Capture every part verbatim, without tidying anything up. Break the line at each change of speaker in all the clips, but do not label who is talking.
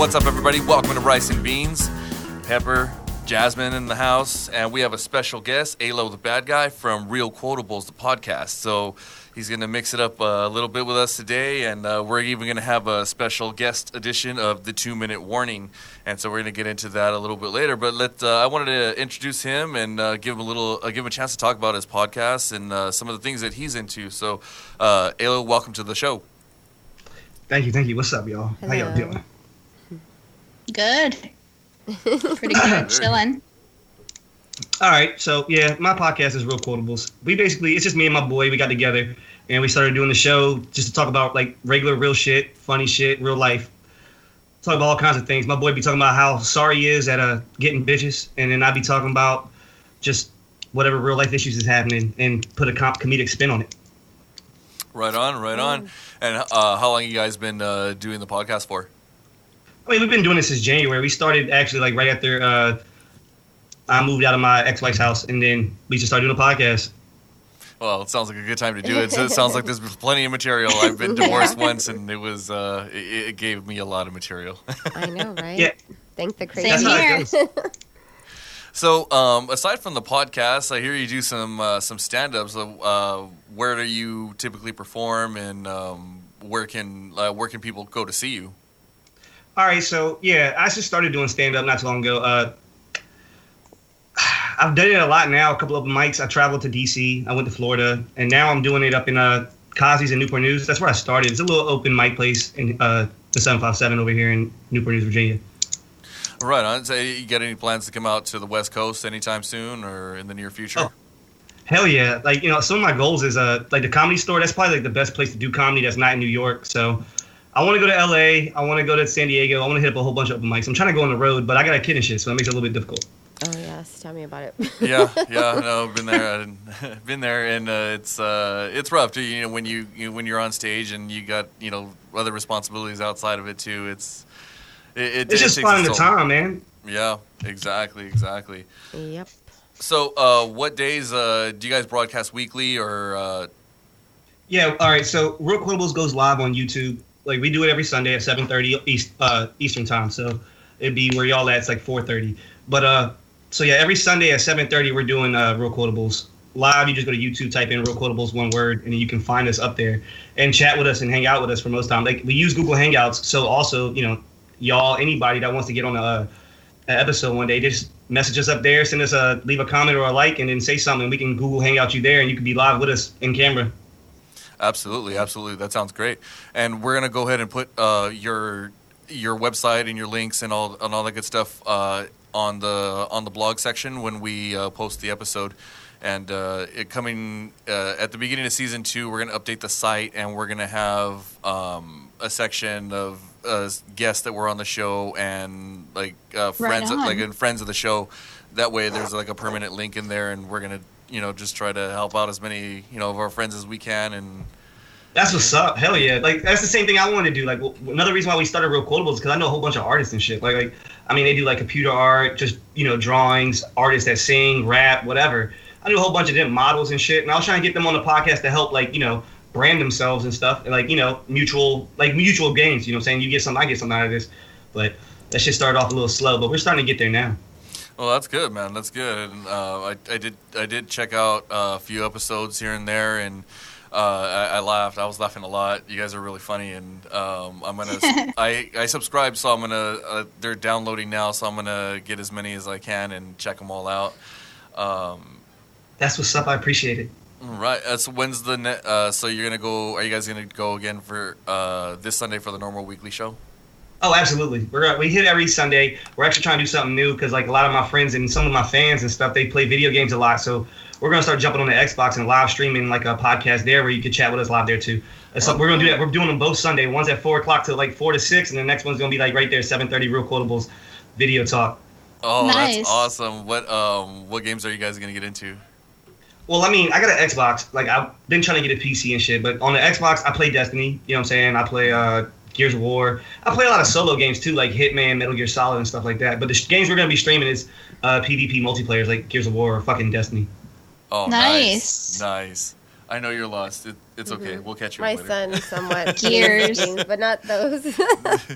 What's up, everybody? Welcome to Rice and Beans. Pepper, Jasmine in the house, and we have a special guest, Alo the Bad Guy from Real Quotables, the podcast. So he's going to mix it up a little bit with us today, and uh, we're even going to have a special guest edition of the two-minute warning. And so we're going to get into that a little bit later. But let uh, I wanted to introduce him and uh, give him a little, uh, give him a chance to talk about his podcast and uh, some of the things that he's into. So, uh, Alo, welcome to the show.
Thank you, thank you. What's up, y'all?
Hello.
How y'all doing?
Good. Pretty good. Chilling.
All right, so yeah, my podcast is Real Quotables. We basically, it's just me and my boy. We got together and we started doing the show just to talk about like regular, real shit, funny shit, real life. Talk about all kinds of things. My boy be talking about how sorry he is at uh, getting bitches, and then I be talking about just whatever real life issues is happening and put a com- comedic spin on it.
Right on, right on. And uh, how long you guys been uh, doing the podcast for?
I mean, we've been doing this since January. We started actually like right after uh, I moved out of my ex-wife's house, and then we just started doing a podcast.
Well, it sounds like a good time to do it. So it sounds like there's plenty of material. I've been divorced once, and it was uh, it, it gave me a lot of material.
I know, right?
Yeah.
Thank the crazy.
That's how it goes.
So, um, aside from the podcast, I hear you do some uh, some stand-ups. Uh, where do you typically perform, and um, where can uh, where can people go to see you?
All right, so yeah, I just started doing stand-up not too long ago. Uh, I've done it a lot now, a couple of mics. I traveled to D C, I went to Florida, and now I'm doing it up in uh, Kazi's in Newport News. That's where I started. It's a little open mic place in uh, the seven five seven over here in Newport News, Virginia.
Right on. So you got any plans to come out to the West Coast anytime soon or in the near future?
Oh, hell yeah. Like, you know, some of my goals is uh, like the Comedy Store. That's probably like the best place to do comedy that's not in New York. So I want to go to L A. I want to go to San Diego. I want to hit up a whole bunch of open mics. I'm trying to go on the road, but I got a kid and shit, so it makes it a little bit difficult.
Oh yes, tell me about it.
yeah, yeah, no, been there, been there, and uh, it's uh, it's rough too. You know, when you, you when you're on stage and you got you know other responsibilities outside of it too. It's it, it
it's
it
just
takes
finding the
its toll.
time, man.
Yeah, exactly, exactly.
Yep.
So, uh, what days uh, do you guys broadcast weekly or? Uh...
Yeah, all right. So, Real Quotables goes live on YouTube. Like, we do it every Sunday at seven thirty East, uh, Eastern time. So, it'd be where y'all at. It's like four thirty. But, uh, so yeah, every Sunday at seven thirty, we're doing uh, Real Quotables live. You just go to YouTube, type in Real Quotables, one word, and you can find us up there and chat with us and hang out with us for most time. Like, we use Google Hangouts. So, also, you know, y'all, anybody that wants to get on a, a episode one day, just message us up there, send us a, leave a comment or a like, and then say something. We can Google Hangout you there, and you can be live with us in camera.
Absolutely, absolutely. That sounds great. And we're gonna go ahead and put uh, your your website and your links and all and all that good stuff uh, on the on the blog section when we uh, post the episode. And uh, it coming uh, at the beginning of season two, we're gonna update the site, and we're gonna have um, a section of uh, guests that were on the show and like uh, friends,
Right on.
like and friends of the show. That way, there's like a permanent link in there, and we're gonna. You know, just try to help out as many, you know, of our friends as we can. And
That's what's up. Hell yeah. Like, that's the same thing I want to do. Like, w- another reason why we started Real Quotables is because I know a whole bunch of artists and shit. Like, like, I mean, they do, like, computer art, just, you know, drawings, artists that sing, rap, whatever. I do a whole bunch of them models and shit. And I was trying to get them on the podcast to help, like, you know, brand themselves and stuff. And, like, you know, mutual, like, mutual gains. You know what I'm saying? You get something, I get something out of this. But that shit started off a little slow. But we're starting to get there now.
well, that's good, man. That's good. And uh, I, I did, I did check out uh, a few episodes here and there, and uh, I, I laughed. I was laughing a lot. You guys are really funny, and um, I'm gonna. I, I subscribed, so I'm gonna. Uh, they're downloading now, so I'm gonna get as many as I can and check them all out. Um,
That's what's up. I appreciate it.
right. Uh, so when's the net? Uh, so you're gonna go? Are you guys gonna go again for uh, this Sunday for the normal weekly show?
Oh, absolutely. We're we hit every Sunday. We're actually trying to do something new because, like, a lot of my friends and some of my fans and stuff, they play video games a lot. So we're gonna start jumping on the Xbox and live streaming like a podcast there, where you can chat with us live there too. So we're gonna do that. We're doing them both Sunday. One's at four o'clock to like four to six, and the next one's gonna be like right there, seven thirty. Real Quotables video talk.
Oh,
Nice.
that's awesome. What um what games are you guys gonna get into?
Well, I mean, I got an Xbox. Like, I've been trying to get a P C and shit, but on the Xbox, I play Destiny. You know what I'm saying? I play uh, Gears of War. I play a lot of solo games too, like Hitman, Metal Gear Solid, and stuff like that. But the sh- games we're gonna be streaming is uh, PvP multiplayers, like Gears of War or fucking Destiny.
Oh,
Nice.
nice, nice. I know you're lost. It, it's okay.
Mhm.
We'll catch you
My
later.
son somewhat
Gears.
games, but not those.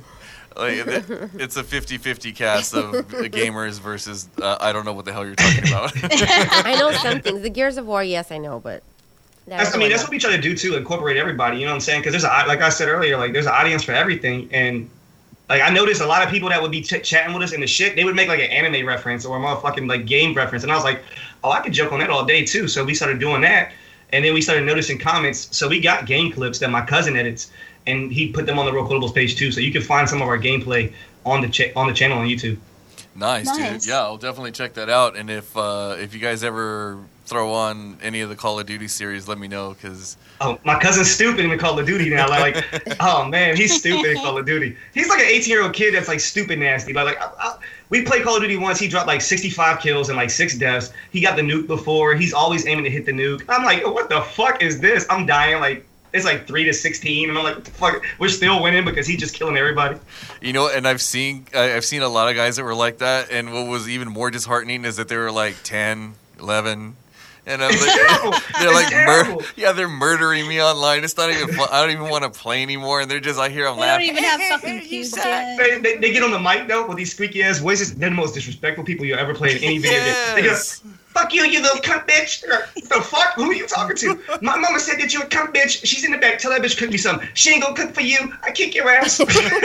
Like, it's a fifty-fifty cast of gamers versus uh, I don't know what the hell you're talking about.
I know some things. The Gears of War, yes, I know, but
that's, I mean, that's what we try to do too, incorporate everybody. You know what I'm saying? Because there's a, like I said earlier, like there's an audience for everything, and like I noticed a lot of people that would be ch- chatting with us in the shit, they would make like an anime reference or a motherfucking like game reference, and I was like, oh, I could joke on that all day too. So we started doing that, and then we started noticing comments. So we got game clips that my cousin edits, and he put them on the Real Quotables page too. So you can find some of our gameplay on the ch- on the channel on YouTube.
Nice,
Nice.
dude. Yeah, I'll definitely check that out. And if uh, if you guys ever throw on any of the Call of Duty series, let me know, because
Oh, my cousin's stupid in Call of Duty now. Like, oh man, he's stupid in Call of Duty. He's like an eighteen-year-old kid that's like stupid nasty. But like, I, I, we played Call of Duty once. He dropped like sixty-five kills and like six deaths. He got the nuke before. He's always aiming to hit the nuke. I'm like, what the fuck is this? I'm dying. Like, it's like three to sixteen, and I'm like, what the fuck? We're still winning because he's just killing everybody.
you know. And I've seen I- I've seen a lot of guys that were like that. And what was even more disheartening is that they were like ten, eleven. And I was
It's
like,
terrible.
they're
It's
like,
terrible.
mur- yeah, they're murdering me online. It's not even fun. I don't even want to play anymore. And they're just, I hear them
They don't
laughing.
even have fucking pews yet.
They, they, they get on the mic though with these squeaky ass voices. They're the most disrespectful people you'll ever play in any video game. They go,
Yes.
fuck you, you little cunt bitch. The fuck? Who are you talking to? My mama said that you're a cunt bitch. She's in the back. Tell that bitch cook me something. She ain't gonna cook for you. I kick your ass.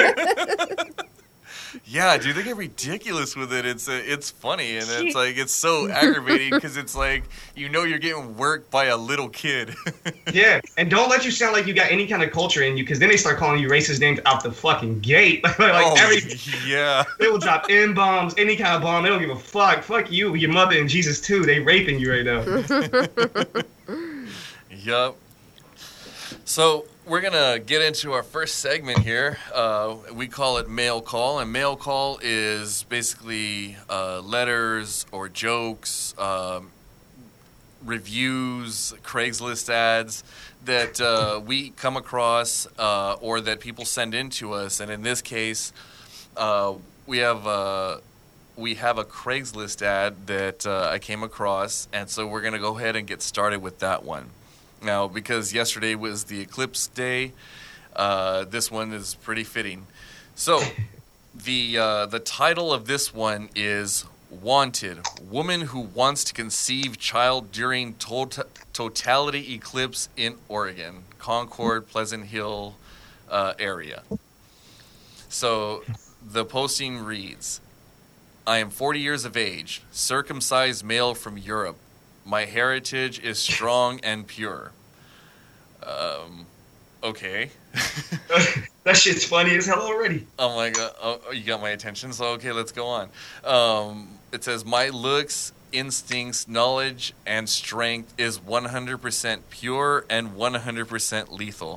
Yeah, dude, they get ridiculous with it. It's uh, it's funny, and it's like it's so aggravating because it's like you know you're getting worked by a little kid.
Yeah, and don't let you sound like you got any kind of culture in you, because then they start calling you racist names out the fucking gate. like
oh,
every,
yeah.
they will drop N bombs, any kind of bomb. They don't give a fuck. Fuck you, your mother, and Jesus too. They raping you right now.
Yup. So we're gonna get into our first segment here. Uh, we call it Mail Call, and Mail Call is basically uh, letters or jokes, um, reviews, Craigslist ads that uh, we come across uh, or that people send in to us. And in this case, uh, we have uh, we have a Craigslist ad that uh, I came across, and so we're gonna go ahead and get started with that one. Now, because yesterday was the eclipse day, uh, this one is pretty fitting. So, the uh, the title of this one is Wanted, Woman Who Wants to Conceive Child During tot- Totality Eclipse in Oregon, Concord, Pleasant Hill uh, area. So, the posting reads, I am forty years of age, circumcised male from Europe. My heritage is strong and pure. Um, okay.
That shit's funny as hell already.
Oh my god! Oh, you got my attention. So okay, let's go on. Um, it says my looks, instincts, knowledge, and strength is one hundred percent pure and one hundred percent lethal.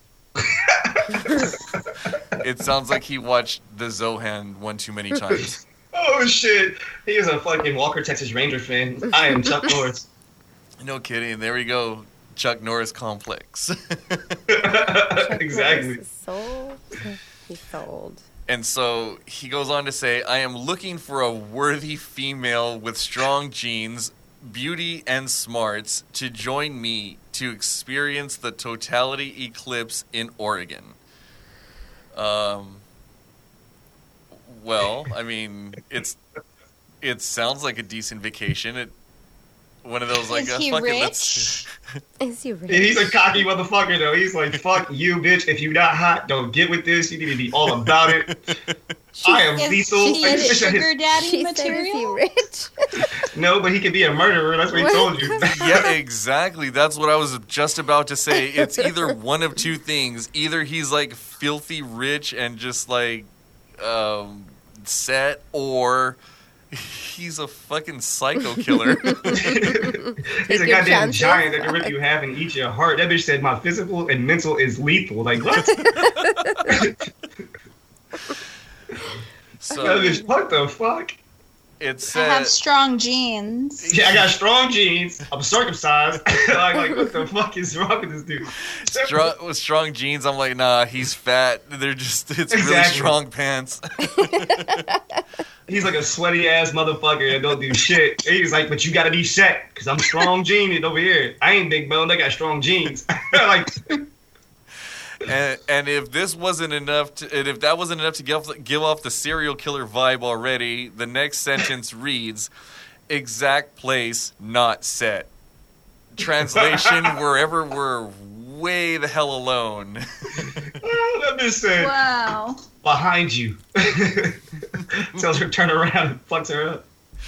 It sounds like he watched the Zohan one too many times.
Oh shit! He is a fucking Walker Texas Ranger fan. I am Chuck Norris.
No kidding. There we go. Chuck Norris complex.
Exactly.
He's sold. He's sold.
And so he goes on to say, I am looking for a worthy female with strong genes, beauty, and smarts to join me to experience the totality eclipse in Oregon. Um. Well, I mean, it's it sounds like a decent vacation. It one of those like
Is
uh,
he
fuck it,
rich?
let's.
Is he rich?
He's a cocky motherfucker though. He's like, fuck you, bitch. If you not hot, don't get with this. You need to be all about it. I am
Is
lethal.
he
Like,
is
this bitch
sugar
is-
daddy
She said, is he
material?
rich?
no, but he could be a murderer. That's what he told you.
Yeah, exactly. That's what I was just about to say. It's either one of two things. Either he's like filthy rich and just like um, set, or he's a fucking psycho killer.
He's a
your
goddamn
chances.
giant that can rip you half and eat your heart. That bitch said my physical and mental is lethal. Like what?
So
That bitch, what the fuck?
it
I have
said,
strong genes.
Yeah, I got strong genes. I'm circumcised. like, like, what the fuck is wrong with this dude?
strong, with strong jeans. I'm like, nah, he's fat. They're just, it's really
Exactly.
strong pants.
He's like a sweaty ass motherfucker that don't do shit. He's like, but you gotta be set, because I'm strong gened over here. I ain't big boned, I got strong genes. like,
And, and if this wasn't enough, to, and if that wasn't enough to give, give off the serial killer vibe already, the next sentence reads, exact place not set. Translation, wherever we're way the hell alone.
Oh, that bitch said,
Wow.
behind you. Tells her to turn around and fucks her up.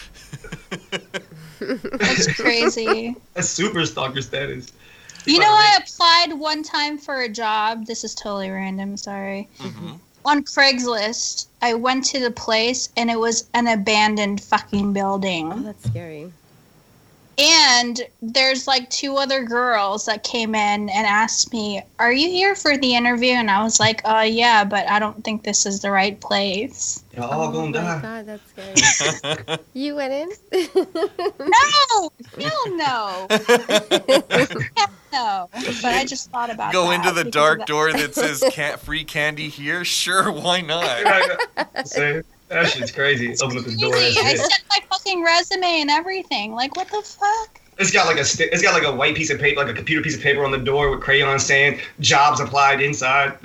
That's crazy.
That's super stalker status.
You know, I applied one time for a job. This is totally random, sorry.
Mm-hmm.
On Craigslist, I went to the place and it was an abandoned fucking
Oh,
building.
that's scary.
And there's like two other girls that came in and asked me, "Are you here for the interview?" And I was like, "Uh, yeah, but I don't think this is the right place."
Y'all all
oh
gonna
my
die.
God, that's scary. You went in?
No! Hell no! Hell no. But I just thought about
Go
that
into the
because
dark
of
door that says can- free candy here? Sure, why not?
Say, that shit's crazy. Open up the door.
Crazy. I
That's it.
sent my fucking resume and everything. Like, what the fuck?
It's got like a sti- it's got like a white piece of paper, like a computer piece of paper on the door with crayons saying "jobs applied" inside.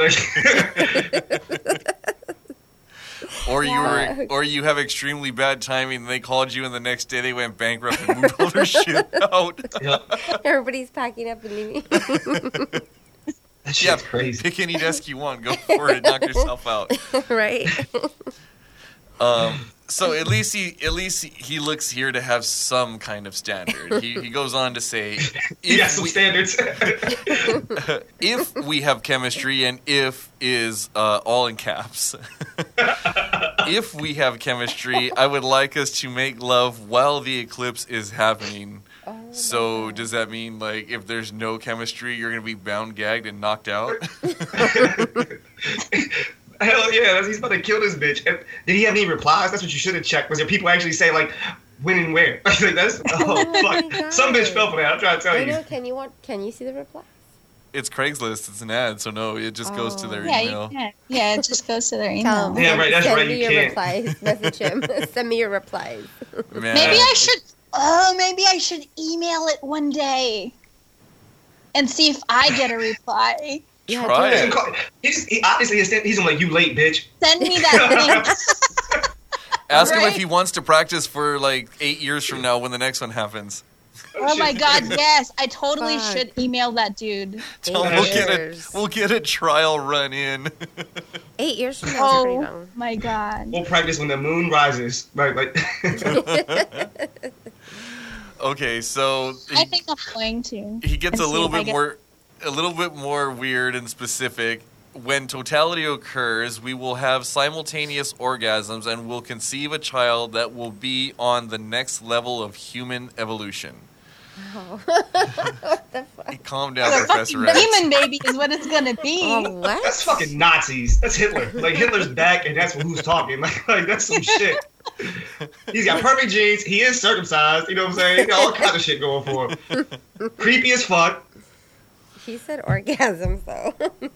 Or you
Yeah.
were, or you have extremely bad timing. And they called you, and the next day they went bankrupt and moved all their shit out.
Yep.
Everybody's packing up and leaving.
That shit's
Yeah,
crazy.
pick any desk you want. Go for it. Knock yourself out.
Right?
Um, so at least he, at least he, he looks here to have some kind of standard. He, he goes on to say,
You got
if
some
we,
standards.
if we have chemistry, and if is uh, all in caps. If we have chemistry, I would like us to make love while the eclipse is happening.
Oh my
So
God.
does that mean, like, if there's no chemistry, you're going to be bound, gagged, and knocked out?
Hell yeah, that's, he's about to kill this bitch. And did he have any replies? That's what you should have checked. Was there people actually say like when and where? Like, that's oh,
Oh my
fuck.
God.
Some bitch fell for that. I'm trying to tell
I
you.
know. Can you want? Can you see the reply?
It's Craigslist. It's an ad, so no, it just goes to their
Yeah,
email.
you can. Yeah, it just goes to their
Tell
email.
him.
Yeah, right, that's
Send
right,
me
you
your
can't.
replies. Message him. Send me your replies.
Man.
Maybe I should. Oh, maybe I should email it one day and see if I get a reply.
Yeah,
Try
do
it.
He's, call- he's he, obviously he's, he's like, you late, bitch.
Send me that link.
Ask him if
Right?
he wants to practice for like eight years from now when the next one happens.
Oh my god, yes. I totally
Fuck.
should email that dude.
Tell him
Eight
we'll get a
years.
we'll get a trial run in.
Eight years from now is pretty
Oh
long.
my god.
We'll practice when the moon rises. Right, like.
Okay, so
I
he,
think I'm going to.
he gets
and
a
see
little
if I
bit
get-
more a little bit more weird and specific. When totality occurs, we will have simultaneous orgasms and will conceive a child that will be on the next level of human evolution.
Oh. What the fuck?
Hey, calm down,
The
Professor
fucking
X.
demon baby is what it's gonna be.
Oh, what?
That's fucking Nazis. That's Hitler. Like Hitler's back, and that's who's talking. Like, like that's some shit. He's got perfect genes. He is circumcised. You know what I'm saying? He got all kinds of shit going for him. Creepy as fuck.
He said orgasms, though.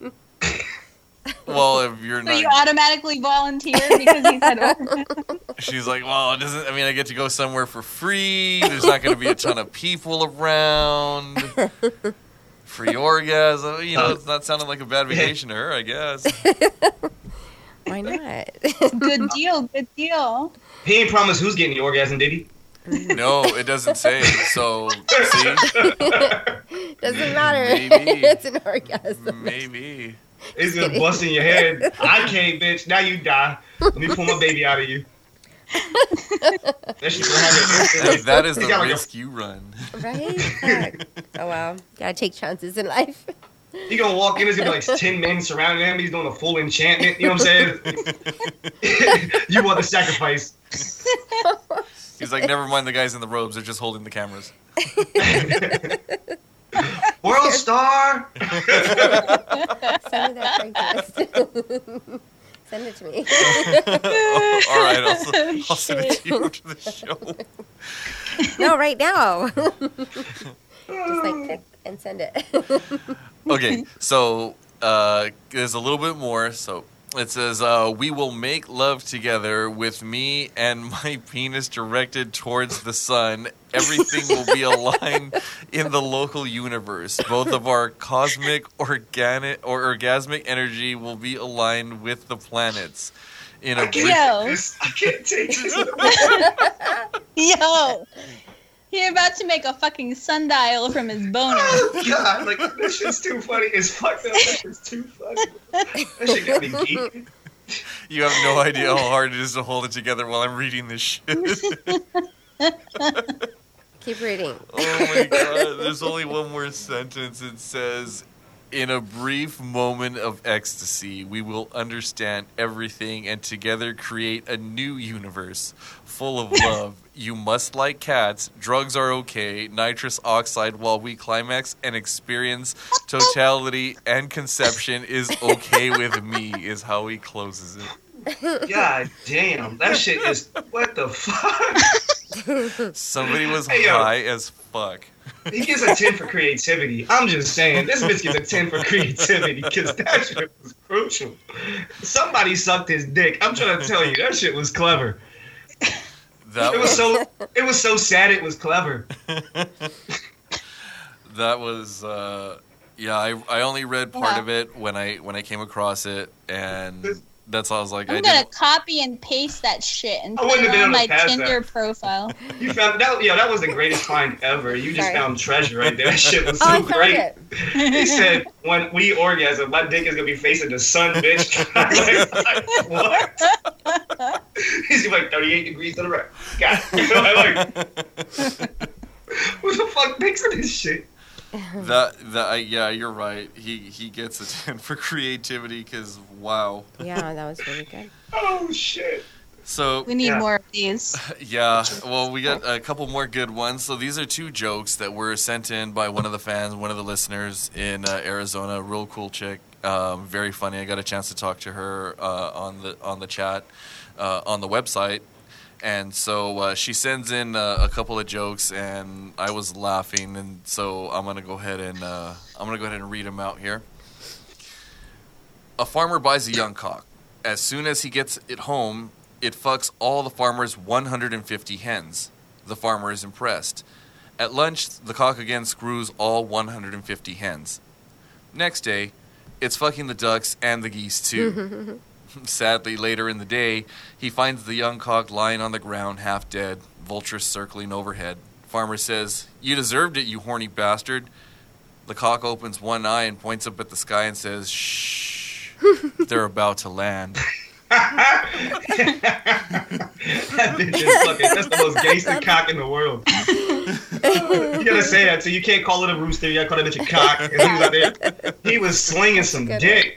Well, if you're
So you
not,
automatically volunteer because he said orgasm.
she's like, well, it doesn't. I mean, I get to go somewhere for free. There's not going to be a ton of people around. Free orgasm. You know, it's not sounding like a bad vacation to her, I guess.
Why not?
Good deal, good deal.
He ain't promised who's getting the orgasm, did he?
No, it doesn't say. So, see,
Doesn't matter.
Maybe.
It's an orgasm.
maybe.
It's just busting your head. I can't, bitch. Now you die. Let me pull my baby out of you. That shit gonna have
And
it.
that is
He's
the
got like a-
risk you run.
Right? Fuck. Oh, wow. Gotta take chances in life.
He gonna walk in, there's gonna be like ten men surrounding him. He's doing a full enchantment. You know what I'm saying? You want the sacrifice.
He's like, never mind the guys in the robes. They're just holding the cameras.
World star.
Send me that Craigslist. Send it to me.
All right, I'll, I'll send it to you after the show.
No, right now. Just like click and send it.
Okay, so uh, there's a little bit more. So It says, uh, we will make love together with me and my penis directed towards the sun. Everything will be aligned in the local universe. Both of our cosmic, organic, or orgasmic energy will be aligned with the planets. In a
I can't
Yo.
take this. I can't take this.
Yo, he about to make a fucking sundial from his boner.
Oh, God. Like, this shit's too funny. It's fucked up. That shit's too funny. That shit got me geeking.
You have no idea how hard it is to hold it together while I'm reading this shit.
Keep reading.
Oh my god, there's only one more sentence. It says, in a brief moment of ecstasy, we will understand everything and together create a new universe full of love. You must like cats. Drugs are okay. Nitrous oxide while we climax and experience totality and conception is okay with me, is how he closes it.
God damn. That shit is. What the fuck?
Somebody was
Hey, yo.
high as fuck.
He gets a ten for creativity. I'm just saying, this bitch gets a ten for creativity because that shit was crucial. Somebody sucked his dick. I'm trying to tell you, that shit was clever.
That
It was
was
so. It was so sad. It was clever.
that was uh, yeah. I I only read part
Yeah.
of it when I when I came across it, and that's all I was like. I
I'm gonna
didn't.
copy and paste that shit and
I
put
wouldn't
it
have been
on
able
my
to pass
Tinder
that.
profile.
You found that? Yeah, that was the greatest find ever. You just
Sorry.
found treasure right there. That shit was
Oh,
so
I found
great.
it.
He said, "When we orgasm, my dick is gonna be facing the sun, bitch." I'm like, what? He's like thirty-eight degrees to the right. God, I'm like, who the fuck thinks of this shit?
That that I, yeah, you're right. He he gets a ten for creativity because wow.
Yeah, that was really good.
Oh shit!
So
We need
Yeah.
more of these.
yeah, well, we got a couple more good ones. So these are two jokes that were sent in by one of the fans, one of the listeners in uh, Arizona. Real cool chick, um, very funny. I got a chance to talk to her uh, on the on the chat uh, on the website, and so uh, she sends in uh, a couple of jokes, and I was laughing, and so I'm gonna go ahead and uh, I'm gonna go ahead and read them out here. A farmer buys a young cock. As soon as he gets it home, it fucks all the farmer's one hundred fifty hens. The farmer is impressed. At lunch, the cock again screws all one hundred fifty hens. Next day, it's fucking the ducks and the geese too. Sadly, later in the day, he finds the young cock lying on the ground, half dead, vultures circling overhead. Farmer says, "You deserved it, you horny bastard." The cock opens one eye and points up at the sky and says, "Shh, they're about to land."
That bitch is fucking. That's the most gangster cock in the world. You gotta say that, so you can't call it a rooster. You gotta call that bitch a cock. And he was out there. He was slinging some
Good
dick.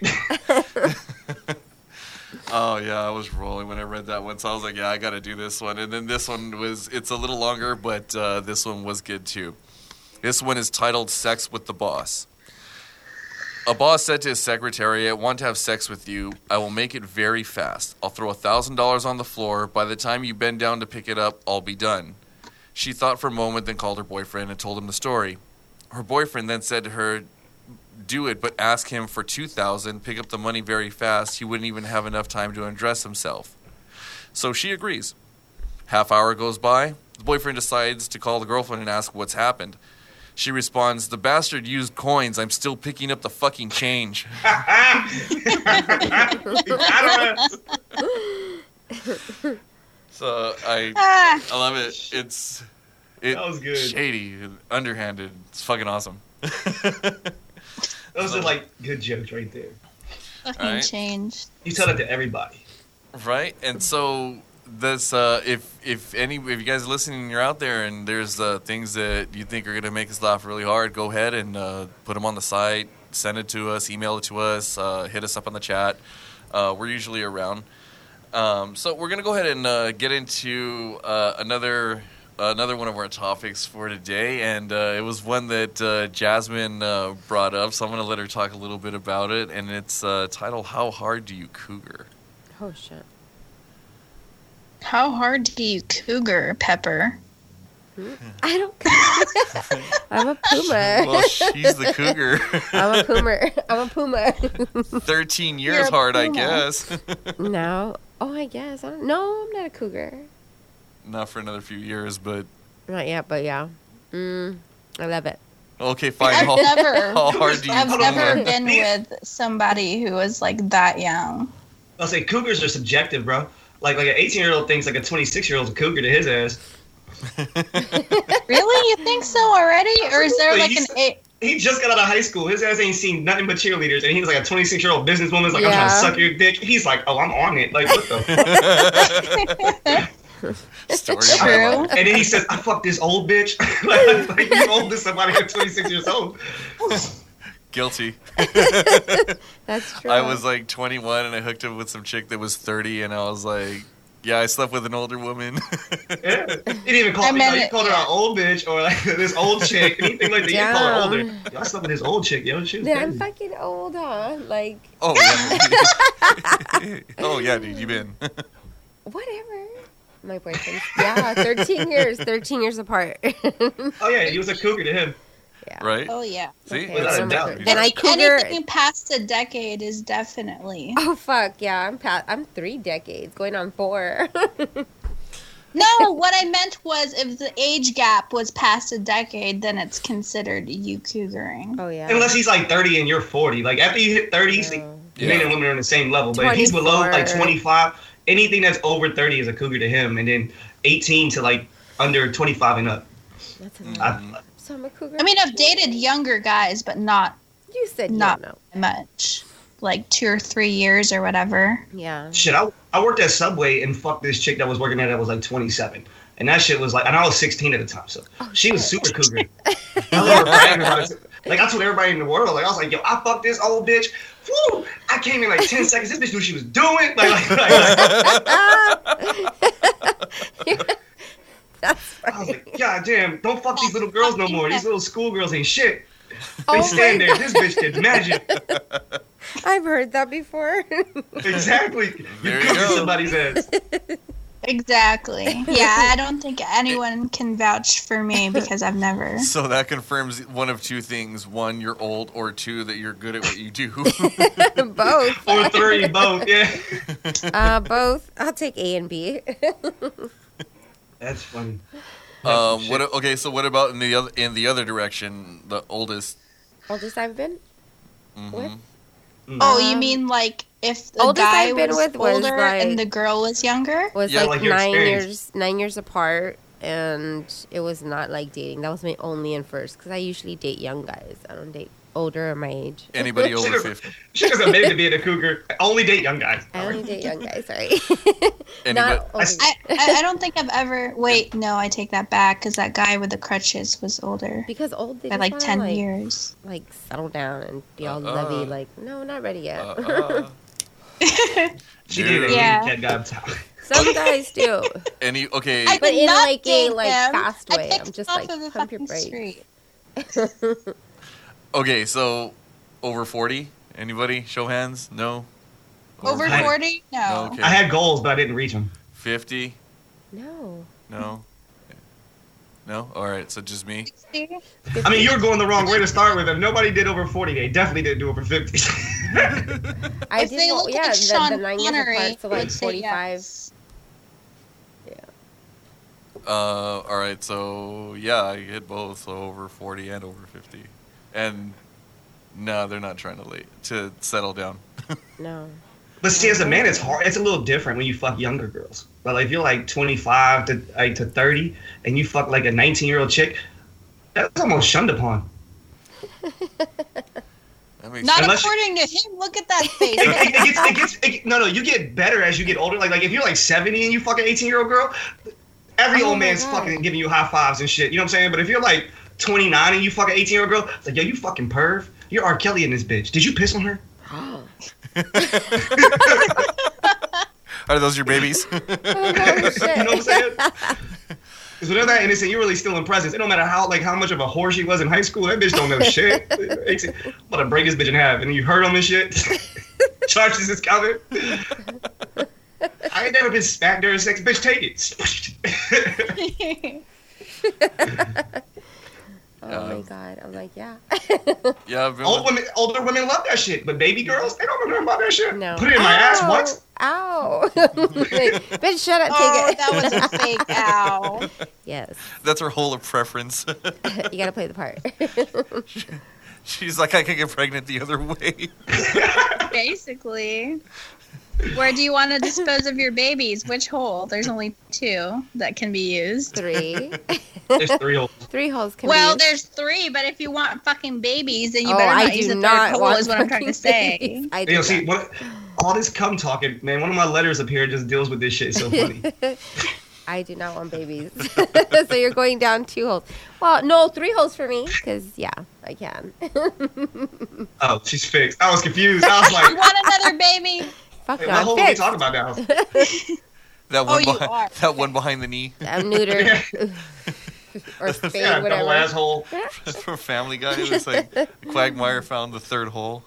Oh yeah, I was rolling when I read that one, so I was like, yeah, I got to do this one. And then this one was, it's a little longer, but uh, this one was good too. This one is titled "Sex with the Boss." A boss said to his secretary, "I want to have sex with you. I will make it very fast. I'll throw a thousand dollars on the floor. By the time you bend down to pick it up, I'll be done." She thought for a moment, then called her boyfriend and told him the story. Her boyfriend then said to her, "Do it, but ask him for two thousand. Pick up the money very fast. He wouldn't even have enough time to undress himself." So she agrees. Half hour goes by. The boyfriend decides to call the girlfriend and ask what's happened. She responds, "The bastard used coins. I'm still picking up the fucking change." So I
Ah,
I love it. It's it,
That was good.
shady, underhanded. It's fucking awesome.
Those are like good jokes right there.
fucking
Alright.
changed.
You tell that to everybody.
Right, and so this, uh, if if any, if you guys are listening, and you're out there, and there's uh, things that you think are gonna make us laugh really hard, go ahead and uh, put them on the site, send it to us, email it to us, uh, hit us up on the chat. Uh, we're usually around. Um, so we're gonna go ahead and uh, get into uh, another another one of our topics for today, and uh, it was one that uh, Jasmine uh, brought up. So I'm gonna let her talk a little bit about it, and it's uh, titled "How Hard Do You Cougar?"
Oh shit.
How hard do you cougar, Pepper?
I don't. I'm a puma.
Well, she's the cougar.
I'm a puma. I'm a puma.
Thirteen
You're
years
a
hard, I
puma.
guess.
No. Oh, I guess. I don't, no, I'm not a cougar.
Not for another few years, but
Not yet, but yeah. Mm, I love it.
okay, fine.
I've
How,
never,
how hard do you?
I've
Hold on,
never
hold on.
been with somebody who was like that young.
I'll say cougars are subjective, bro. Like like an eighteen year old thinks like a twenty-six year old's a cougar to his ass.
Really? You think so already? Or is there like an
He's-
eight?
He just got out of high school. His ass ain't seen nothing but cheerleaders, and he's like a twenty-six year old businesswoman's like, I'm trying to
Yeah.
suck your dick. He's like, oh, I'm on it. Like, what the fuck?
Story
It's
of my
true.
life.
And then he says, I fucked this old bitch. like, like you old to somebody at twenty-six years old.
Guilty.
That's true.
I was like twenty-one and I hooked up with some chick that was thirty, and I was like, yeah, I slept with an older woman.
Yeah. He didn't even call
I
me.
meant
Like, he
it-
called her an old bitch or like this old chick. Anything like that. You call her
Damn.
older. Yo, I slept with this old chick. Yo, she was
Then I'm
crazy.
fucking old, huh? Like,
Oh yeah. Oh yeah, dude, you been.
whatever. My boyfriend. Yeah, thirteen years. thirteen years apart.
Oh yeah, he was a cougar to him.
Yeah.
Right?
Oh yeah.
See?
Okay,
Without a
so I'm
doubt.
a- Then I
Any-
cougar.
Anything past a decade is definitely.
Oh fuck yeah! I'm past. I'm three decades, going on four.
No, what I meant was if the age gap was past a decade, then it's considered you cougaring.
Oh yeah.
Unless he's like thirty and you're forty. Like after you hit thirty, he's like,
No.
Yeah.
men and women are on the same level. But if he's below like
twenty-four.
twenty-five, anything that's over thirty is a cougar to him. And then eighteen to like under twenty-five and up.
That's a
Mm.
lot.
I,
So I'm a cougar.
I mean, I've dated younger guys, but not
you said
not-
no.
much. Like two or three years or whatever.
Yeah.
shit, I, I worked at Subway and fucked this chick that was working there that was like twenty-seven. And that shit was like, and I was sixteen at the time, so
Oh,
she was
shit.
super cougar. I remember bragging about it. Like I told everybody in the world, like I was like, yo, I fucked this old bitch. Woo! I came in like ten seconds. This bitch knew what she was doing. Like, like, like, like,
That's
I was
funny.
like, God damn, don't fuck these little girls no more. These little schoolgirls ain't shit. They
Oh
stand
my
there. This bitch did magic.
I've heard that before.
Exactly. You
There you
cougar
go.
somebody's ass.
Exactly. Yeah, I don't think anyone can vouch for me because I've never.
So that confirms one of two things: one, you're old, or two, that you're good at what you do.
Both.
Or three, both. Yeah.
Uh, both. I'll take A and B.
That's funny.
um, what? Okay, so what about in the other in the other direction? The oldest.
Oldest I've been.
Mhm.
With?
Oh, you
Um,
mean like if the
oldest
guy
I've been
was
with was,
older
like-
and the girl was younger?
Was
Yeah,
like,
like your
nine
experience.
years nine years apart, and it was not like dating. That was my only and first, because I usually date young guys. I don't date older or my age.
Anybody over
Should've-
fifty?
She was admitted to being a cougar. Only date young guys.
I only date young guys. Sorry.
Anybody?
Not older.
I, I, I don't think I've ever. Wait, no, I take that back because that guy with the crutches was older
Because old they
by
just
like
wanna,
ten
like,
years.
like settle down and be all
Uh-uh.
lovey. Like, no, not ready yet.
Uh, uh,
She
Dude.
did a
Yeah.
cat got top.
Some guys do.
any? Okay.
I
But
did
in,
not
like, a,
date
like,
him.
fast
I
way.
picked
I'm just
him
like,
off of the
pump your
fucking
brakes.
street.
Okay, so over forty? Anybody? Show hands? No?
Over
I-
forty? No.
No, okay.
I had goals, but I didn't reach them.
fifty?
No.
No? No? Alright, so just me.
sixty?
I mean, you were going the wrong way to start with. If nobody did over forty, they definitely didn't do over fifty.
I
If
did,
they
well,
look
yeah,
like
the,
Sean
the nine years
Connery,
apart, so
I
like
would say
forty-five.
yes.
Uh, alright, so yeah, I hit both, so over forty and over fifty. And no, they're not trying to late to settle down.
No.
But see, as a man, it's hard. It's a little different when you fuck younger girls. But like, if you're like twenty-five to like to thirty, and you fuck like a nineteen-year-old chick, that's almost shunned upon.
That makes
Not
Unless you-
according to him. Look at that face.
It, it, it gets, it gets, it, no, no, you get better as you get older. Like, like if you're like seventy and you fuck an eighteen-year-old girl, every
Oh
old
my
man's
God.
fucking giving you high fives and shit. You know what I'm saying? But if you're like twenty-nine and you fuck an eighteen-year-old girl, it's like, yo, you fucking perv. You're R. Kelly in this bitch. Did you piss on her?
Are those your babies?
Oh, shit.
You know what I'm saying? Because whenever that innocent, you're really still in presence. It don't matter how like how much of a whore she was in high school. That bitch don't know shit. I'm about to break this bitch in half, and then you hurt him and shit. Charges is coming. I ain't never been smacked during sex. Bitch, take it.
Yeah.
Yeah, I've been
Old
with-
women, older women love that shit, but baby girls, they don't know nothing about that shit.
No.
Put it in my ass
Ow.
once.
Ow. Like, bitch, shut up.
Oh,
Take it.
that was a fake ow.
Yes.
that's her whole preference.
You gotta play the part.
She's like, I can get pregnant the other way.
Basically. Where do you want to dispose of your babies? Which hole? There's only two that can be used.
Three.
There's three holes.
Three holes can
Well,
be.
there's three, but if you want fucking babies, then you
Oh,
better
I
not
do
use the third
not
hole,
want
is what I'm trying to say.
babies. I do
You know, see,
not.
one, all this cum talking, man. One of my letters up here just deals with this shit. It's so funny.
I do not want babies. So you're going down two holes. Well, no, three holes for me, because, yeah, I can.
Oh, she's fixed. I was confused. I was
You
like,
want another baby?
Fuck
hey,
no,
what
I'm
hole are we
fixed.
talking about now?
That
Oh,
one
you
behind,
are.
that one behind the knee.
I'm neutered. Or spade,
Yeah, double
whatever.
asshole.
From Family Guy, it was like Quagmire found the third hole.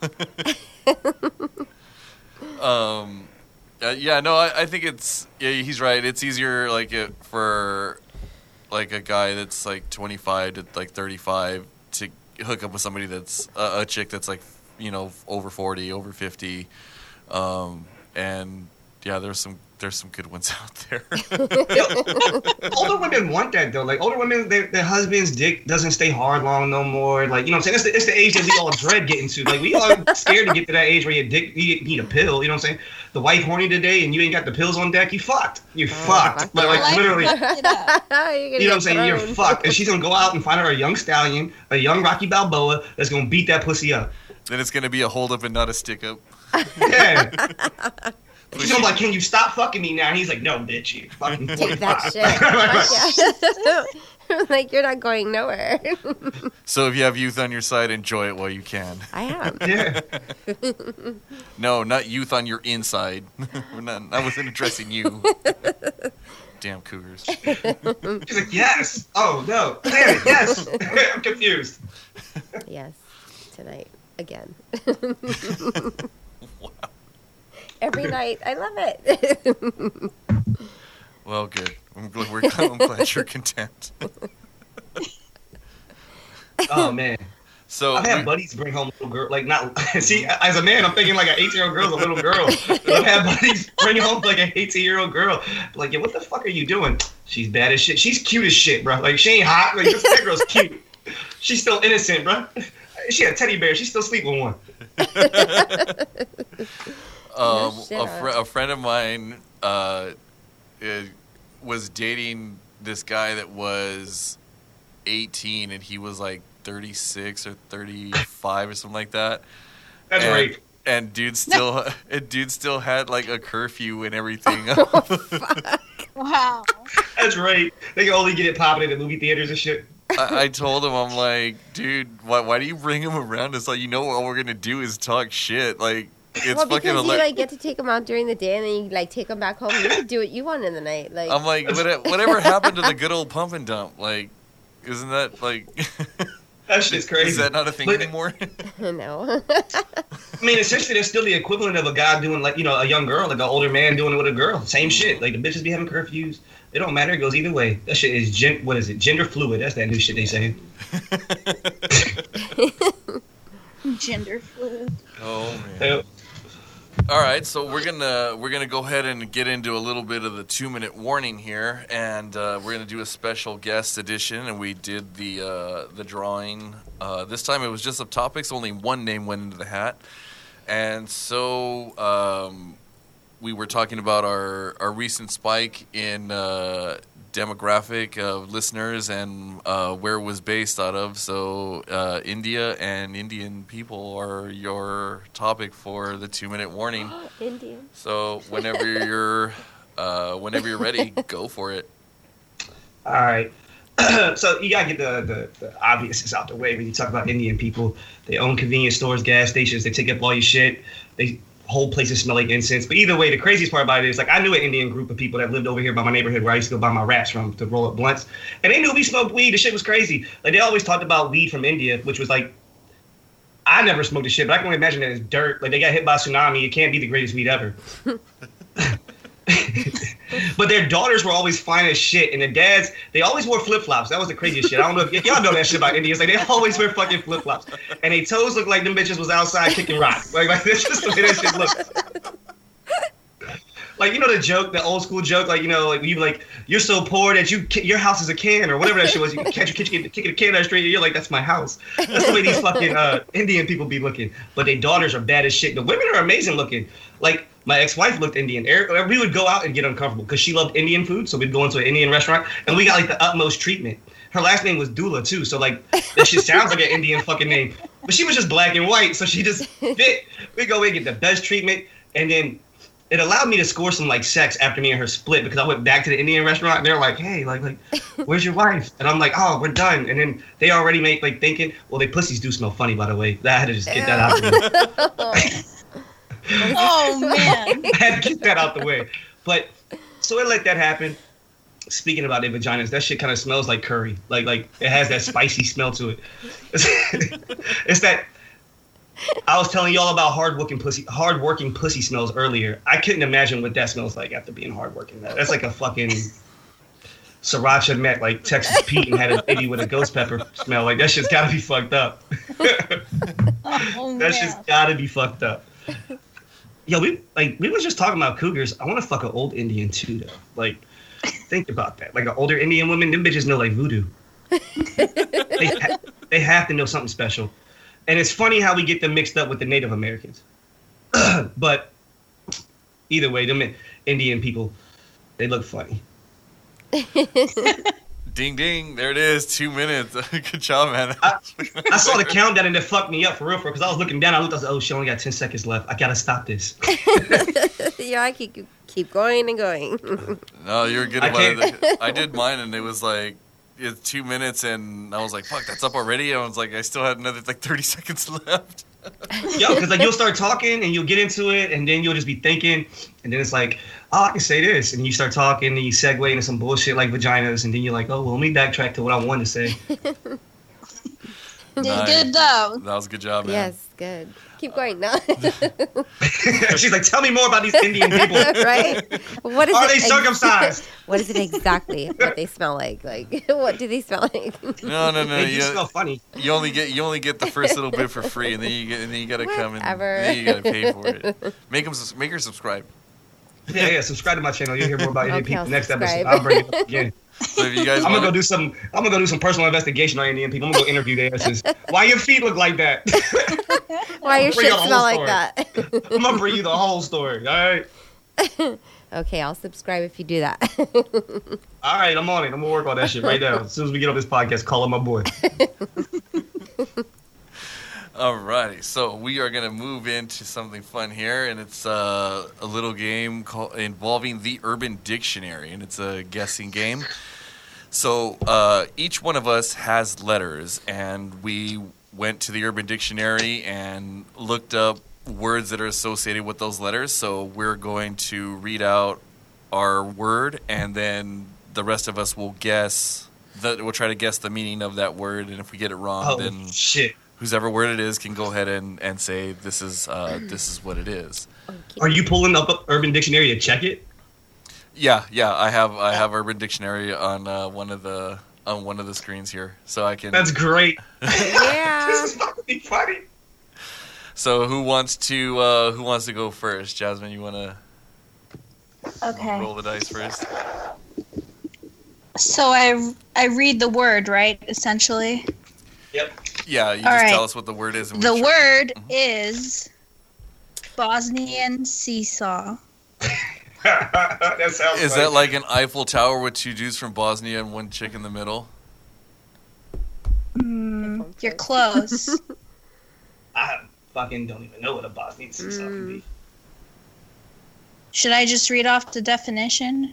um, uh, yeah, no, I, I think it's yeah, he's right. It's easier like it, for like a guy that's like twenty-five to like thirty-five to hook up with somebody that's uh, a chick that's like you know over forty, over fifty, um, and yeah, there's some there's some good ones out there.
Older women want that though. Like older women, their, their husband's dick doesn't stay hard long no more. Like you know what I'm saying? It's the, it's the age that we all dread getting to. Like we all scared to get to that age where your dick you need a pill. You know what I'm saying? The wife horny today and you ain't got the pills on deck. You fucked. You fucked.
fuck
Like, like
Life
literally.
fucked it up.
You're gonna
You know what I'm
get
saying? You're
thrown.
fucked. And she's gonna go out and find her a young stallion, a young Rocky Balboa that's gonna beat that pussy up.
Then it's gonna be a hold up and not a stick up.
Yeah. She's gonna be like, can you stop fucking me now? And he's like, no, bitch, you fucking
Take that
forty-five.
shit. Fuck yeah. Like, you're not going nowhere.
So if you have youth on your side, enjoy it while you can.
I am.
Yeah.
No, not youth on your inside. We're not, I wasn't addressing you. Damn cougars.
She's like, yes. Oh, no. Damn it, yes. I'm confused.
Yes. Tonight. Again.
Wow.
Every night. I love it.
Well, good. I'm glad, we're, I'm glad you're content.
Oh, man.
So
I've had
we-
buddies bring home little girl, like not. See, as a man, I'm thinking like an eighteen-year-old girl's a little girl. But I've had buddies bring home like an eighteen-year-old girl. Like, yeah, what the fuck are you doing? She's bad as shit. She's cute as shit, bro. Like, she ain't hot. Like, this, that girl's cute. She's still innocent, bro. She had a teddy bear. She still sleep with one.
um,
shit,
a, fr- a friend of mine uh, uh, was dating this guy that was eighteen, and he was like thirty-six or thirty-five or something like that.
That's
and,
rape.
And dude still, and dude still had like a curfew and everything.
Wow.
That's rape. They can only get it popping in the movie theaters and shit.
I, I told him, I'm like, dude, why, why do you bring him around? It's like, you know, all we're gonna do is talk shit. Like, it's
well,
fucking.
because you
Ele-
like get to take them out during the day, and then you like take them back home. You can do what you want in the night. Like
I'm like, what, whatever happened to the good old pump and dump? Like, isn't that like?
That shit's crazy.
Is that not a thing
But-
anymore?
no.
I mean, essentially, that's still the equivalent of a guy doing, like, you know, a young girl, like an older man doing it with a girl. Same shit. Like, the bitches be having curfews. It don't matter. It goes either way. That shit is, gen- what is it? Gender fluid. That's that new shit they say.
Gender fluid.
Oh man.
Uh,
All right, so we're gonna we're gonna go ahead and get into a little bit of the two minute warning here, and uh, we're gonna do a special guest edition. And we did the uh, the drawing. Uh, this time it was just of topics. Only one name went into the hat, and so um, we were talking about our our recent spike in uh, demographic of listeners and uh, where it was based out of. So uh, India and Indian people are your topic for the two minute warning.
Indian.
So whenever you're uh, whenever you're ready, go for it.
all right. So you gotta get the, the, the obvious out the way when you talk about Indian people. They own convenience stores, gas stations. They take up all your shit. They whole places smell like incense. But either way, the craziest part about it is, like, I knew an Indian group of people that lived over here by my neighborhood where I used to go buy my wraps from to roll up blunts. And they knew we smoked weed. The shit was crazy. Like, they always talked about weed from India, which was like, I never smoked the shit, but I can only imagine that it's dirt. Like, they got hit by a tsunami. It can't be the greatest weed ever. But their daughters were always fine as shit, and the dads, they always wore flip flops. That was the craziest shit. I don't know if y'all know that shit about Indians. Like they always wear fucking flip flops, and their toes look like them bitches was outside kicking rock. Like, like that's just the way that shit looks. Like, you know the joke, the old school joke, like, you know, like you like you're so poor that you your house is a can or whatever that shit was. You catch your kitchen kicking a can down the street, and you're like, that's my house. That's the way these fucking uh, Indian people be looking. But their daughters are bad as shit. The women are amazing looking. Like my ex-wife looked Indian. We would go out and get uncomfortable because she loved Indian food, so we'd go into an Indian restaurant and we got like the utmost treatment. Her last name was Dula too, so like that shit sounds like an Indian fucking name. But she was just black and white, so she just fit. We go in, get the best treatment, and then it allowed me to score some like sex after me and her split because I went back to the Indian restaurant and they're like, hey, like, like, where's your wife? And I'm like, oh, we're done. And then they already make like thinking, well, they pussies do smell funny, by the way. I had to just get that out of the way.
Oh man,
I had to get that out the way. But so it let that happen. Speaking about their vaginas, that shit kind of smells like curry. Like like it has that spicy smell to it. It's, it's that. I was telling y'all about hard-working pussy, hard-working pussy smells earlier. I couldn't imagine what that smells like after being hard-working. That's like a fucking sriracha met like Texas Pete and had a baby with a ghost pepper smell. Like that shit's gotta be fucked up.
oh,
that shit's gotta be fucked up. Yo, we like we was just talking about cougars. I want to fuck an old Indian too, though. Like, think about that. Like an older Indian woman, them bitches know like voodoo. they ha- they have to know something special. And it's funny how we get them mixed up with the Native Americans. But either way, them Indian people, they look funny.
Ding, ding. There it is. Two minutes. Good job, man.
I, I saw the countdown and it fucked me up for real, for because I was looking down. I looked, I was like, oh, she only got ten seconds left. I got to stop this.
Yeah, I keep, keep going and going.
No, you're good
I
about it. I did mine, and it was like, it's two minutes, and I was like, fuck, that's up already? I was like, I still had another, like, thirty seconds left.
Yo, because like you'll start talking, and you'll get into it, and then you'll just be thinking, and then it's like, oh, I can say this, and you start talking, and you segue into some bullshit like vaginas, and then you're like, oh, well, let me backtrack to what I wanted to say.
did
Nice.
good though.
That was a good job, man.
Yes, good. Keep going now.
She's like, tell me more about these Indian people.
Right? What is
Are
it
they
ex-
circumcised?
What is it exactly? What they smell like? Like, what do they smell like?
No, no, no.
They
You,
do smell funny.
you only get you only get the first little bit for free, and then you get and then you gotta come and
Whatever.
then you gotta pay for it. Make them make her subscribe.
Yeah, yeah. Subscribe to my channel. You'll hear more about Indian
Okay,
people
I'll
next
subscribe.
episode. I'll bring it up again.
So if you guys,
I'm gonna
wanna,
go do some. I'm gonna go do some personal investigation on Indian people. I'm gonna go interview their asses. Why your feet look like that?
Why your
Bring
shit
out the
smell
whole
like
story.
that?
I'm gonna bring you the whole story. All right.
Okay, I'll subscribe if you do that.
All right. I'm on it. I'm gonna work on that shit right now. As soon as we get on this podcast, call him my boy.
alrighty. So we are gonna move into something fun here, and it's uh, a little game called, involving the Urban Dictionary, and it's a guessing game. So uh, each one of us has letters, and we went to the Urban Dictionary and looked up words that are associated with those letters. So we're going to read out our word, and then the rest of us will guess. The, we'll try to guess the meaning of that word, and if we get it wrong,
Oh
then
shit.
whoever word it is can go ahead and, and say this is uh, this is what it is.
Okay.
Are you pulling up Urban Dictionary to check it?
Yeah, yeah. I have I have Urban Dictionary on uh, one of the on one of the screens here, so I can.
That's great.
Yeah.
This is fucking funny.
So who wants to uh, who wants to go first? Jasmine, you want to
Okay.
roll the dice first?
So I I read the word, right? Essentially,
Yep.
Yeah, you
All
just
right.
tell us what the word is. And we
the
try-
word is Bosnian seesaw.
That sounds.
Is
funny.
that like an Eiffel Tower with two dudes from Bosnia and one chick in the middle?
Mm, you're close.
I fucking don't even know what a Bosnian seesaw can be.
Should I just read off the definition?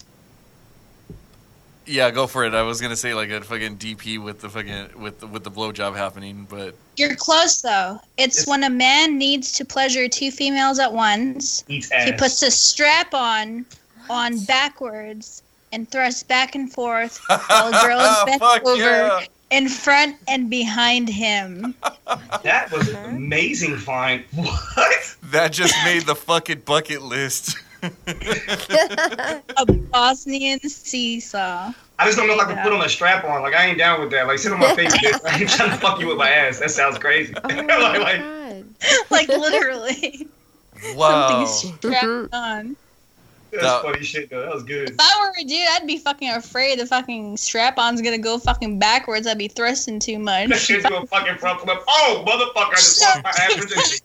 Yeah, go for it. I was gonna say like a fucking D P with the fucking with the, with the blowjob happening, but
You're close though. It's
It's-
when a man needs to pleasure two females at once.
Eats ass.
He puts a strap on on backwards and thrusts back and forth while a girl is bent
Fuck
over
yeah.
in front and behind him.
That was an amazing find. What?
That just made the fucking bucket list.
A Bosnian seesaw.
I just don't know if I can put on a strap on. Like, I ain't down with that. Like, sit on my face, bitch. I ain't trying to fuck you with my ass. That sounds crazy.
Oh my
like, like,
god.
Like literally.
Wow.
Something strapped on.
that's
That-
funny shit, though. That was good.
If I were a dude, I'd be fucking afraid the fucking strap-on's gonna go fucking backwards. I'd be thrusting too
That
much.
shit's gonna fucking front flip. Oh, motherfucker, I just lost my ass.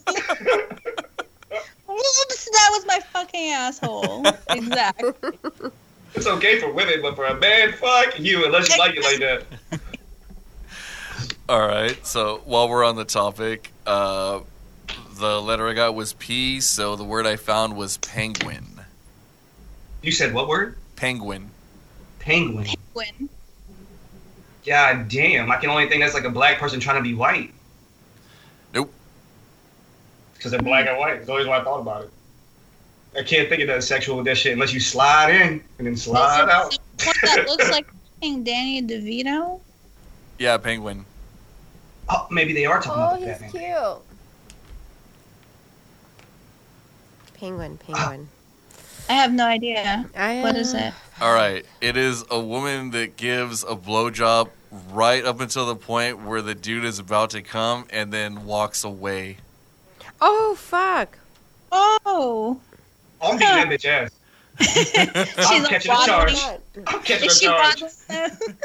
Whoops, that was my fucking asshole. Exactly.
It's okay for women, but for a man, fuck you, unless you like it like that.
All right. So while we're on the topic, uh, the letter I got was P. So the word I found was penguin.
You said what word?
Penguin.
Penguin.
When?
God damn, I can only think that's like a black person trying to be white.
Nope.
Because they're black and white. That's always what I thought about it. I can't think of that sexual with that shit unless you slide in and then slide out.
What that looks like fucking Danny DeVito?
Yeah, penguin.
Oh, maybe they are talking
Oh,
about the
he's
Batman.
cute. Penguin, penguin.
I have no idea.
I, uh,
What is it?
All right. It is a woman that gives a blowjob right up until the point where the dude is about to come and then walks away.
Oh, fuck.
Oh.
I'm beating that bitch ass. I'm
She's
catching
a
a charge.
waddling.
I'm catching a
Is she
charge.
waddling?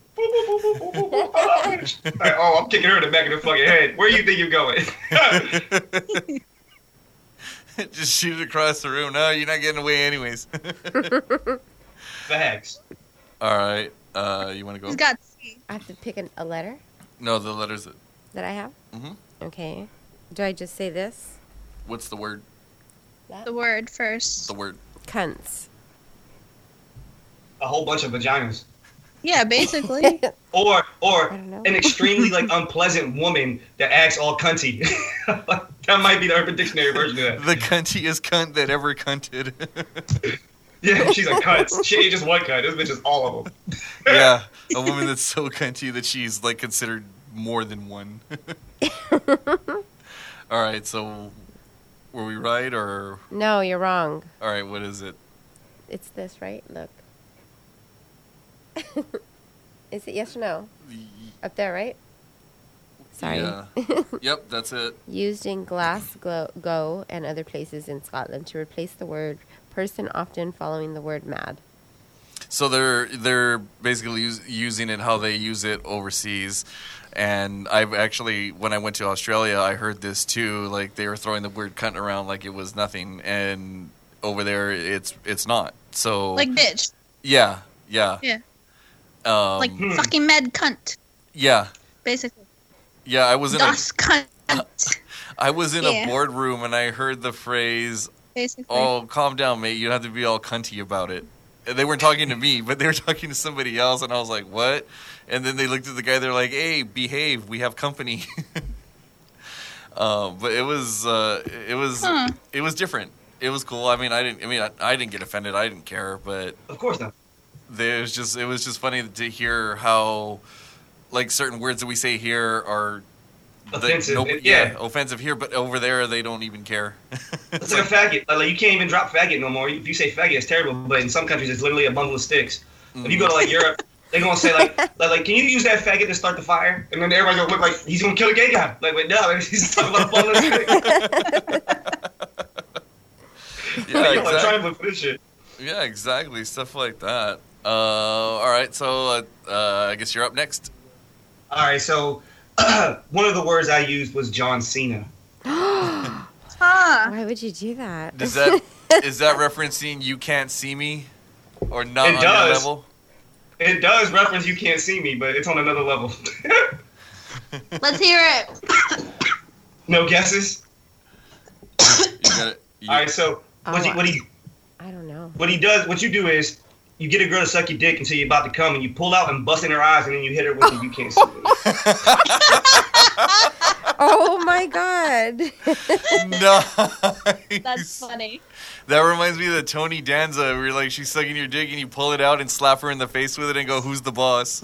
Like, oh, I'm kicking her in the back of the fucking head. Where do you think you're going?
Just shoot it across the room. No, you're not getting away anyways.
Facts.
All right. Uh, you want to go?
He's got C.
I have to pick an, a letter
No, the letters.
that I have?
Mhm.
Okay. Do I just say this?
What's the word?
The word first.
The word.
Cunts.
A whole bunch of vaginas.
Yeah, basically.
Or or
I don't know.
an extremely like unpleasant woman that acts all cunty. That might be the Urban Dictionary version of that.
The cuntiest cunt that ever cunted.
Yeah, she's a cunt. She ain't just one cunt. This bitch is all of them.
Yeah, a woman that's so cunty that she's like considered more than one. All right, so were we right or
No, you're wrong.
all right? What is it?
It's this, right? Look. Is it yes or no? Up there, right? Sorry.
Yeah. Yep, that's it.
Used in Glasgow and other places in Scotland to replace the word person, often following the word mad.
So they're they're basically use, using it how they use it overseas, and I've actually when I went to Australia, I heard this too. Like they were throwing the word cunt around like it was nothing, and over there it's it's not. So
Like bitch.
yeah, yeah,
Yeah.
um,
Like
Hmm.
fucking mad cunt.
yeah,
Basically.
yeah. I was in a,
Das cunt.
I was in
Yeah.
a boardroom and I heard the phrase,
Basically.
"Oh, calm down, mate. You don't have to be all cunty about it." And they weren't talking to me, but they were talking to somebody else, and I was like, "What?" And then they looked at the guy. They're like, "Hey, behave. We have company." um, but it was, uh, it was,
Huh.
it was different. It was cool. I mean, I didn't. I mean, I, I didn't get offended. I didn't care. But
Of course not.
there was just, it was just funny to hear how, like, certain words that we say here are the-
Offensive.
nope,
It-
yeah,
yeah.
offensive here, but over there they don't even care.
It's like a faggot. Like you can't even drop faggot no more. If you say faggot, it's terrible. But in some countries, it's literally a bundle of sticks. If you go to like Europe, they're gonna say like, like, like, can you use that faggot to start the fire? And then everybody's gonna look like he's gonna kill a gay guy. Like, but no, he's talking about a bundle of sticks.
Yeah,
Like, yo, I'm
exactly.
trying to look for this shit.
Yeah, exactly. Stuff like that. Uh, all right, so uh, uh, I guess you're up next.
All right, so one of the words I used was John Cena.
Huh.
Why would you do that?
Does that is that referencing "You Can't See Me" or not
It
on your
does.
level?
It does reference "You Can't See Me," but it's on another level.
Let's hear it.
No guesses.
You gotta, you,
All right, so what he,
Oh,
what he
I don't know.
what he does, what you do is you get a girl to suck your dick until you're about to come, and you pull out and bust in her eyes, and then you hit her with the "You Can't See Me."
Oh my god.
nice.
That's funny.
That reminds me of the Tony Danza where you're like she's sucking your dick and you pull it out and slap her in the face with it and go, "Who's the boss?"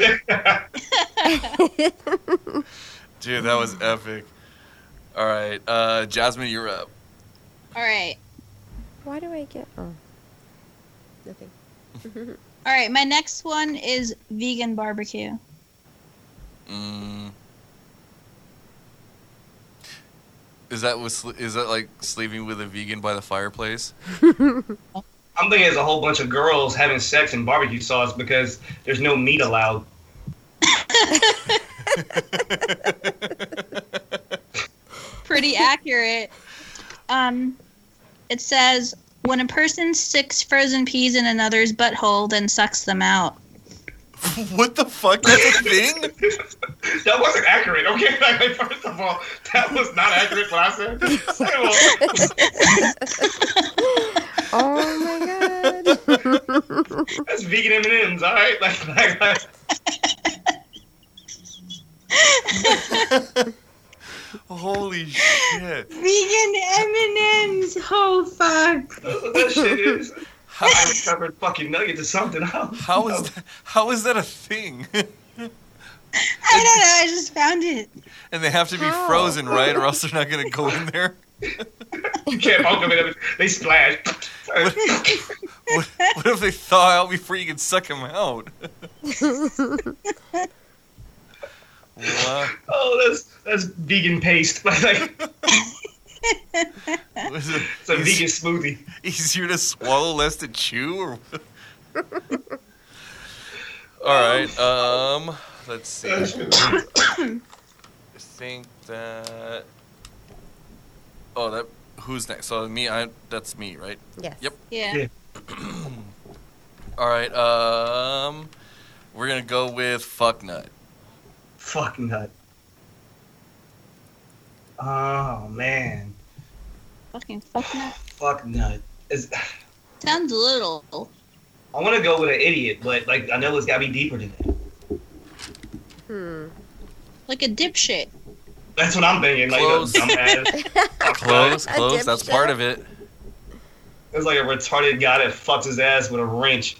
Dude, that was epic. All right, uh, Jasmine, you're up.
All right.
Why do I get? Oh, nothing.
All right, my next one is vegan barbecue.
Mm. Is that with, is that like sleeping with a vegan by the fireplace?
I'm thinking it's a whole bunch of girls having sex in barbecue sauce because there's no meat allowed.
Pretty accurate. Um, it says, when a person sticks frozen peas in another's butthole, then sucks them out.
What the fuck? That's a thing?
That wasn't accurate, okay? Like, first of all, that was not accurate what I said. Second of all,
Oh my god.
that's vegan M and M's, all right? Like, like, like.
Holy shit.
Vegan M and M's. Oh, fuck.
That's what that shit is. I recovered fucking nuggets or something. How,
How is that, how is that a thing?
I don't know. I just found it.
And they have to be
How?
frozen, right? Or else they're not going to go in there?
You can't poke them in them. They splash.
What, what, what if they thaw out before you can suck them out? What?
Oh, that's that's vegan paste. Like,
Was it
it's a
eas-
vegan smoothie.
easier to swallow, less to chew? Or all right. Um, let's see. I think that. Oh, that. Who's next? So me. I. That's me, right?
Yes.
Yep.
Yeah.
Yeah.
All right. Um, we're gonna go with fuck nut.
Fuck nut. Oh man,
Fucking fuck nut.
fuck nut. Is
Sounds little.
I want to go with an idiot, but like I know it's gotta be deeper than that.
Hmm.
Like a dipshit.
That's what I'm thinking. Like
Close.
a dumbass.
Close,
A
close. That's
dipshit.
part of it.
It's like a retarded guy that fucks his ass with a wrench.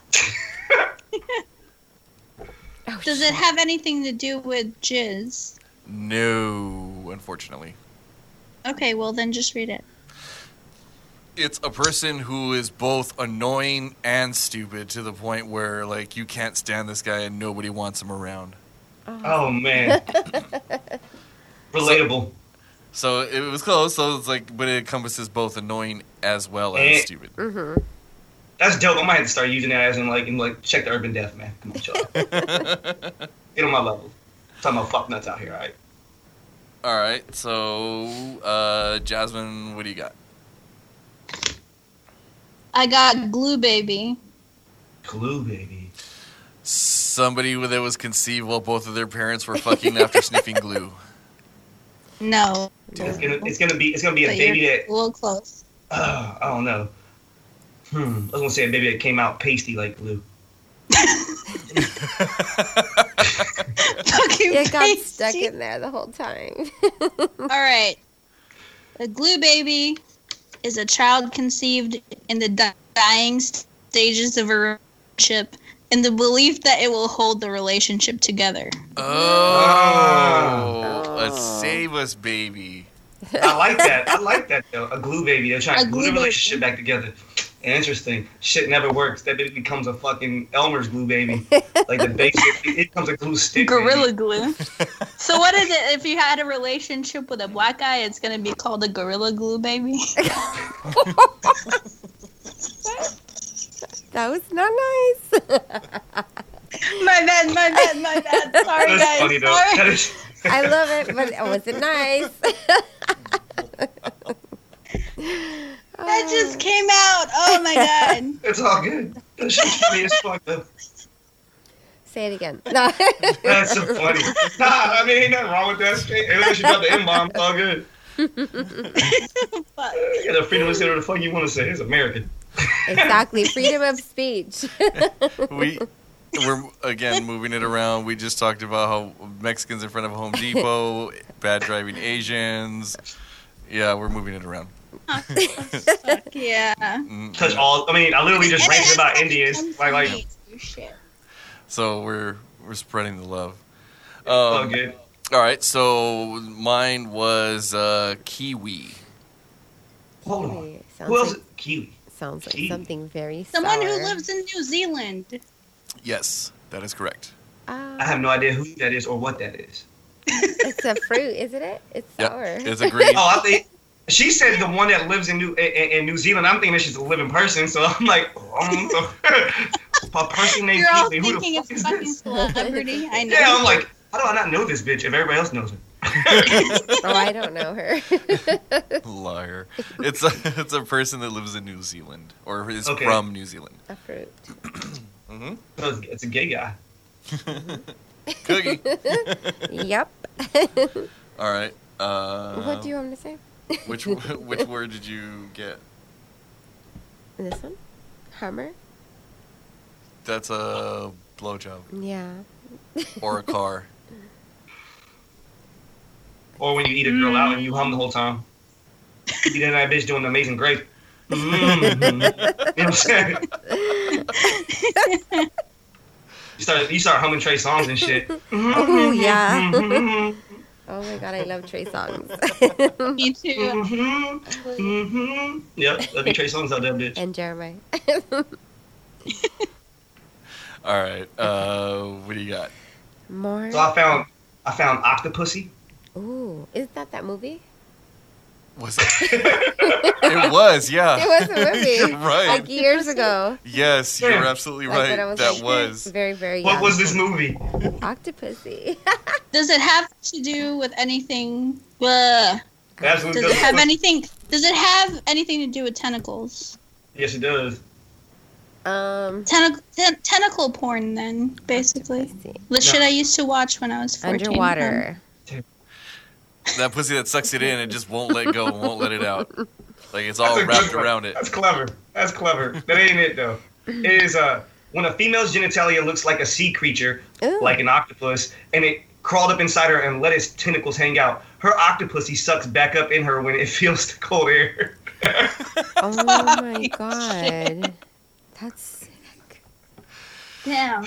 Oh,
Does it have anything to do with jizz?
No, unfortunately.
Okay, well then just read it.
It's a person who is both annoying and stupid to the point where, like, you can't stand this guy and nobody wants him around.
Oh man. Relatable.
So it was close. So it's like, but it encompasses both annoying as well as
Eh.
stupid.
Mm-hmm.
That's dope. I might have to start using that as in like in like check the urban death, man. Come on, chill out. Get on my level. Talking about fuck nuts out here, all right?
All right. So, uh, Jasmine, what do you got?
I got glue baby.
Glue baby.
Somebody that was conceived while both of their parents were fucking after sniffing glue.
No.
It's gonna it's gonna be it's gonna be a
But
baby
you're
that
a little close.
uh, I don't know. Hmm. I was gonna say a baby that came out pasty like glue.
Fucking
It got
pasty.
stuck in there the whole time.
All right. A glue baby is a child conceived in the di- dying stages of a relationship in the belief that it will hold the relationship together.
Oh,
Oh.
a save us baby.
I like that. I like that though. A glue baby. They're trying
A
to glue
glue
the
baby.
relationship back together. Interesting. Shit never works. That baby becomes a fucking Elmer's glue baby. Like the basic. It becomes a glue stick.
Gorilla
baby.
glue. So what is it? If you had a relationship with a black guy, it's gonna be called a gorilla glue baby.
That was not nice.
My bad, my bad, my bad. Sorry,
That's
guys.
funny though.
Sorry.
That is,
I love it, but it wasn't nice.
That just came out. Oh my god.
it's all good. That shit's funny as fuck though.
Say it again. No.
That's so funny. Nah, I mean ain't nothing wrong with that shit. Unless you got the M-bomb, it's all good.
Fuck.
You got the freedom to say whatever the fuck you want to say. It's American.
Exactly. Freedom of speech.
We we're again moving it around. We just talked about how Mexicans in front of Home Depot, bad driving Asians. Yeah, we're moving it around.
Fuck yeah.
Mm,
Touch all. I mean, I literally just
And it
ranted
has
about
nothing
Indians.
to do
Like, like,
with you shit.
So we're we're spreading the love.
all
Um,
good.
all right, so mine was uh, kiwi.
Hold on.
Kiwi. Sounds
Who else?
like,
Kiwi.
sounds like
Kiwi.
something very
Someone
sour.
who lives in New Zealand.
Yes, that is correct.
Uh,
I have no idea who that is or what that is.
It's a fruit, isn't it? It's
Yep,
sour.
it's a green.
Oh, I think she said the one that lives in New in, in New Zealand. I'm thinking that she's a living person, so I'm like, um, a person named
You're all
Kiwi. Who the
thinking
fuck
it's
is
fucking
this?
celebrity. I know.
Yeah, I'm like, how do I not know this bitch if everybody else knows her?
Oh, I don't know her.
Liar. It's a it's a person that lives in New Zealand or is
Okay.
from New Zealand.
A fruit.
Mm-hmm.
So it's, it's a gay guy.
Cookie.
Yep.
All right. Uh,
What do you want me to say?
Which which word did you get?
This one? Hammer?
That's a blowjob
Yeah.
or a car.
Or when you eat a girl out and you hum the whole time. You did that bitch doing the Amazing Grace. Mm-hmm. You know what I'm saying? You start you start humming Trey songs and shit.
Oh, yeah.
Mhm.
Oh my god, I love Trey songs.
Me too.
Mhm. Mhm. Yep, that'd be Trey songs out there, bitch.
And Jeremiah.
All right. Uh, what do you got?
More?
So I found I found Octopussy.
Ooh, is that that movie?
Was it? It was, yeah.
It was a movie.
You're right.
Like years ago.
Yes, you're
Yeah.
absolutely
Like
right.
when I was
that
like,
was.
very, very
What
young.
was this movie?
Octopussy.
Does it have to do with anything? Ugh.
That's what
Does it have anything? Does it have anything to do with tentacles?
Yes, it does.
um,
Tentac- ten- tentacle porn, then basically.
Octopussy.
The shit I used to watch when I was fourteen.
Underwater.
That pussy that sucks it in and just won't let go, won't let it out. Like it's all
That's a
wrapped
good one.
around it.
That's clever. That's clever. That ain't it though. It is uh when a female's genitalia looks like a sea creature,
Ooh.
like an octopus, and it crawled up inside her and let its tentacles hang out. Her octopussy sucks back up in her when it feels the cold air.
Oh my god. That's sick.
Damn.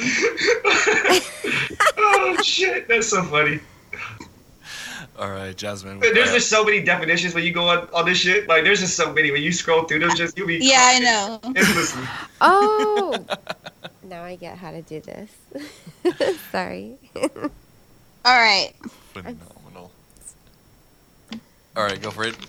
Oh shit, that's so funny.
All right, Jasmine.
There's
uh,
just so many definitions when you go on, on this shit. Like there's just so many when you scroll through. There's just you'll be
Yeah, I know.
endlessly.
Oh! Now I get how to do this. Sorry.
All right.
phenomenal. All right, go for it.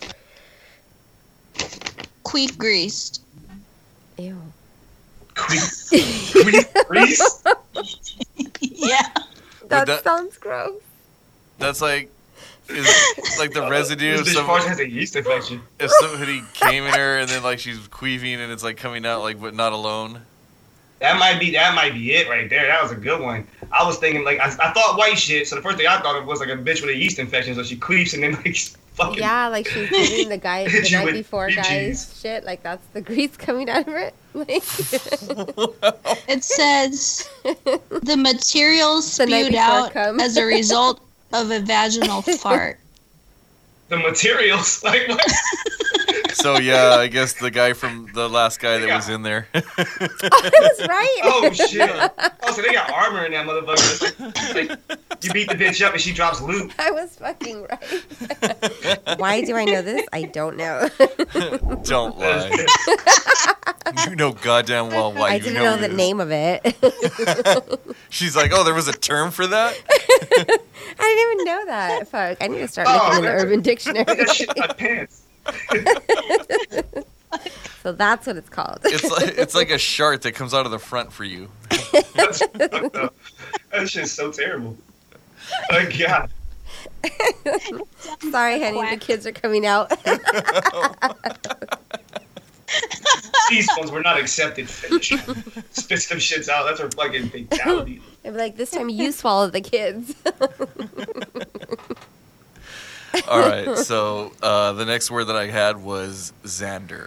Queef greased.
Ew.
Queen, Queen Reese?
Yeah.
That,
that-
sounds gross.
That's like, is like the residue of
This bitch
some.
probably has a yeast infection.
If somebody came in her and then like she's queefing and it's like coming out like but not alone.
That might be that might be it right there. That was a good one. I was thinking like I, I thought white shit. So the first thing I thought of was like a bitch with a yeast infection. So she queefs and then like fucking
Yeah, like she's giving the guy
Hit
the
you
night
with
before
cream
guys
cheese.
shit. Like that's the grease coming out of it. Like
It says the materials
The night
spewed
before
out
cum.
as a result of a vaginal fart.
the materials. Like what?
So yeah, I guess the guy from the last guy that
Yeah.
was in there.
I was right.
Oh shit! Oh, so they got armor in that motherfucker. It's like, like, you beat the bitch up and she drops loot.
I was fucking right. Why do I know this? I don't know.
Don't lie. You know goddamn well why
I
you
didn't
know
know the
this.
name of it.
She's like, oh, there was a term for that?
I didn't even know that. Fuck. I need to start
Oh,
looking in the
that's-
Urban Dictionary.
Put that shit in my pants.
So that's what it's called.
It's like it's like a shark that comes out of the front for you.
That's fucked up. That shit's so terrible. Oh god.
Sorry, honey. The
Quack.
kids are coming out.
These ones were not accepted. Spit some shits out. That's our fucking fatality.
I'd be like, this time you swallow the kids.
All right, so uh, the next word that I had was Xander.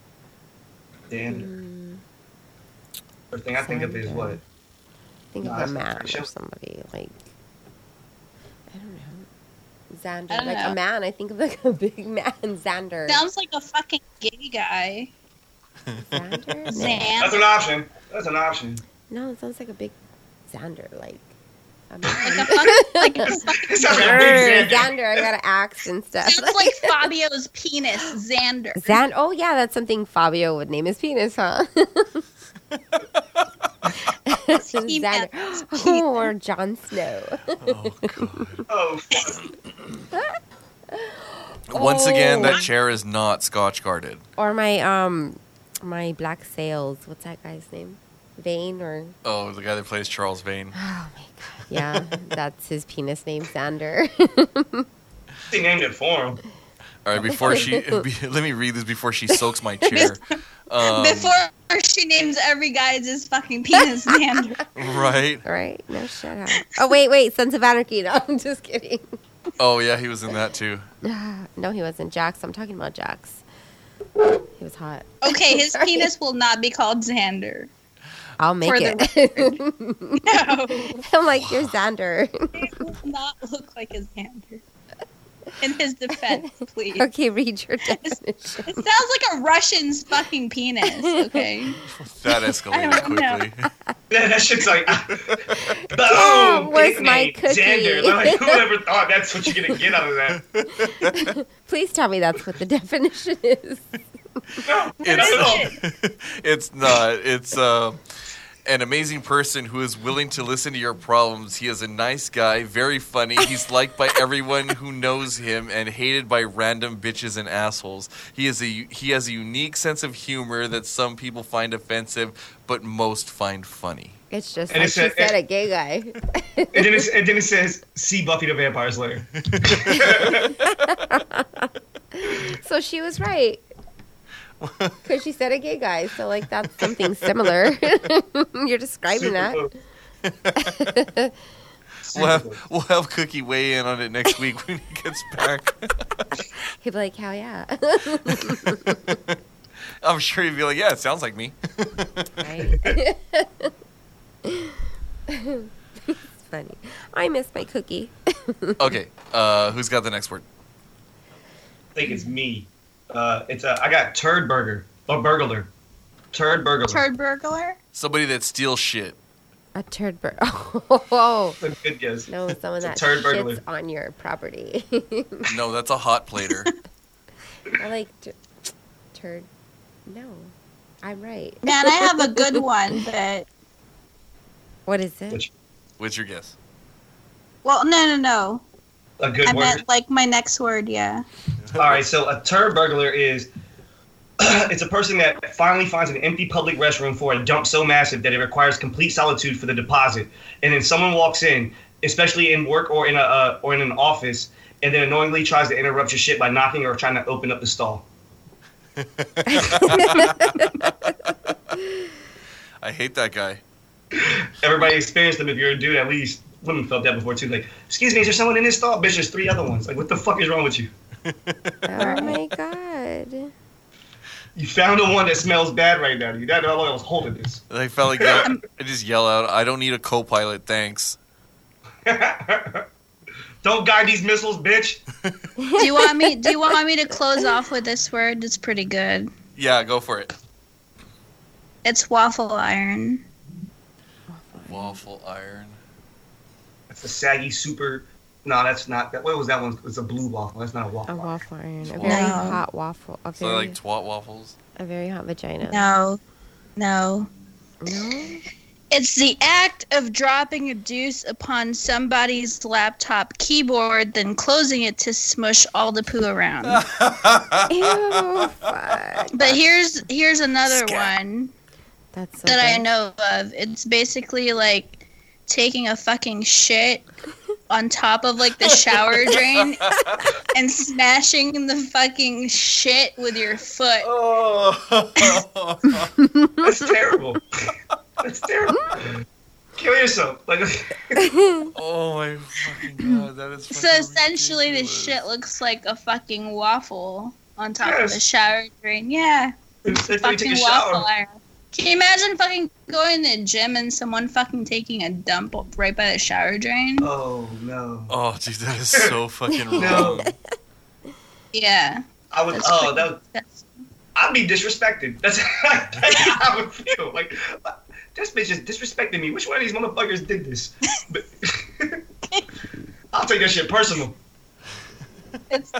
Damn. First thing I think of is what?
Think
No,
of
that's
a
not
man
pretty sure.
or somebody. Like, I don't know. Xander.
I don't
Like
know.
a man. I think of like a big man. Xander.
Sounds like a fucking gay guy.
Xander?
That's
Xan.
an option. That's an option.
No, it sounds like a big Xander. Like, I'm
Like a fuck, like a fucking
It sounds like a
Xander.
big Xander.
Xander, I got to axe and stuff.
Sounds like Fabio's penis, Xander.
Xan. Oh yeah, that's something Fabio would name his penis, huh? Xander. Oh, or Jon Snow.
Oh, God.
Oh, fuck.
Once again,
Oh.
that chair is not scotch guarded.
Or my um, my Black Sails. What's that guy's name? Vane or?
Oh, the guy that plays Charles Vane.
Oh my god. Yeah, that's his penis name, Xander.
They named it for him.
All right, before she, be, let me read this before she soaks my chair. Um,
Before she names every guy's his fucking penis, Xander.
right?
Right? No, shut up. Oh wait, wait. Sons of Anarchy. No, I'm just kidding.
Oh yeah, he was in that too.
No, he wasn't. Jax. I'm talking about Jax. He was hot.
Okay, his
Sorry.
penis will not be called Xander.
I'll make
For
it.
No,
I'm like, you're Xander.
it will not look like a Xander. In his defense, please.
Okay, read your definition.
It sounds like a Russian's fucking penis, okay?
That
I
escalated
don't know.
quickly.
Yeah, that shit's like,
Oh,
boom,
where's
big
my
name,
cookie?
Xander. Like, who ever thought that's what you're gonna get out of that?
Please tell me that's what the definition is.
No, not at all.
It's, it's not. It's uh, an amazing person who is willing to listen to your problems. He is a nice guy, very funny. He's liked by everyone who knows him and hated by random bitches and assholes. He is a he has a unique sense of humor that some people find offensive, but most find funny.
It's just
And
like
it
she
said-
said, a gay guy.
And then, it, and then it says, "See Buffy the Vampire Slayer."
So she was right. Because she said a gay guy. So, like, that's something similar. You're describing
Super
that.
dope.
We'll have, we'll have Cookie weigh in on it next week when he gets back.
He'd be like, hell yeah.
I'm sure he'd be like, yeah, it sounds like me.
Right? It's funny. I miss my cookie.
Okay, uh, who's got the next word?
I think it's me. Uh, it's uh, I got turd burger or burglar. Turd burglar.
Turd burglar?
Somebody that steals shit.
A turd bird. Oh,
A good guess.
no, someone
It's a
that
turd burglar.
shits on your property.
No, that's a hot plater.
I like t- turd. No, I'm right.
Man, I have a good one, but...
What is it?
Which-
What's your guess?
Well, no, no, no.
A good
I
word.
meant, like, my next word, yeah.
All right, so a turd burglar is it's a person that finally finds an empty public restroom for a dump so massive that it requires complete solitude for the deposit, and then someone walks in, especially in work or in a uh, or in an office, and then annoyingly tries to interrupt your shit by knocking or trying to open up the stall.
I hate that guy.
Everybody experienced them. If you're a dude, at least women felt that before too. Like, excuse me, is there someone in this stall? Bitch, there's three other ones. Like, what the fuck is wrong with you?
Oh my god.
You found the one that smells bad right now. You that I was holding this.
I felt like yell, I just yell out, I don't need a co-pilot, thanks.
Don't guide these missiles, bitch.
Do you want me? Do you want me to close off with this word? It's pretty good.
Yeah, go for it.
It's waffle iron.
Waffle iron.
That's a saggy super. No, that's not. That. What was that one? It's a blue waffle. That's not a waffle.
A waffle iron. A
No.
very hot waffle. A
So
very,
like twat waffles.
a very hot vagina.
No, no.
No?
It's the act of dropping a deuce upon somebody's laptop keyboard, then closing it to smush all the poo around.
Ew, fuck.
But here's here's another
Scat.
one
That's so
that I
good.
know of. It's basically like taking a fucking shit on top of like the shower drain and smashing the fucking shit with your foot.
Oh.
That's terrible. That's terrible. Kill yourself. Like,
Oh my fucking god, that is
So
fucking
essentially, the
ridiculous.
shit looks like a fucking waffle on top of
Yes.
the shower drain. Yeah,
it's like when you take
fucking
a
waffle
shower.
iron. Can you imagine fucking going to the gym and someone fucking taking a dump right by the shower drain?
Oh no.
Oh, dude, that is so fucking
No.
wrong.
Yeah.
I would.
That's
Oh,
pretty
that. Would,
disgusting.
I'd be disrespected. That's, that's how I would feel. Like, this bitch is disrespecting me. Which one of these motherfuckers did this? But, I'll take that shit personal.
It's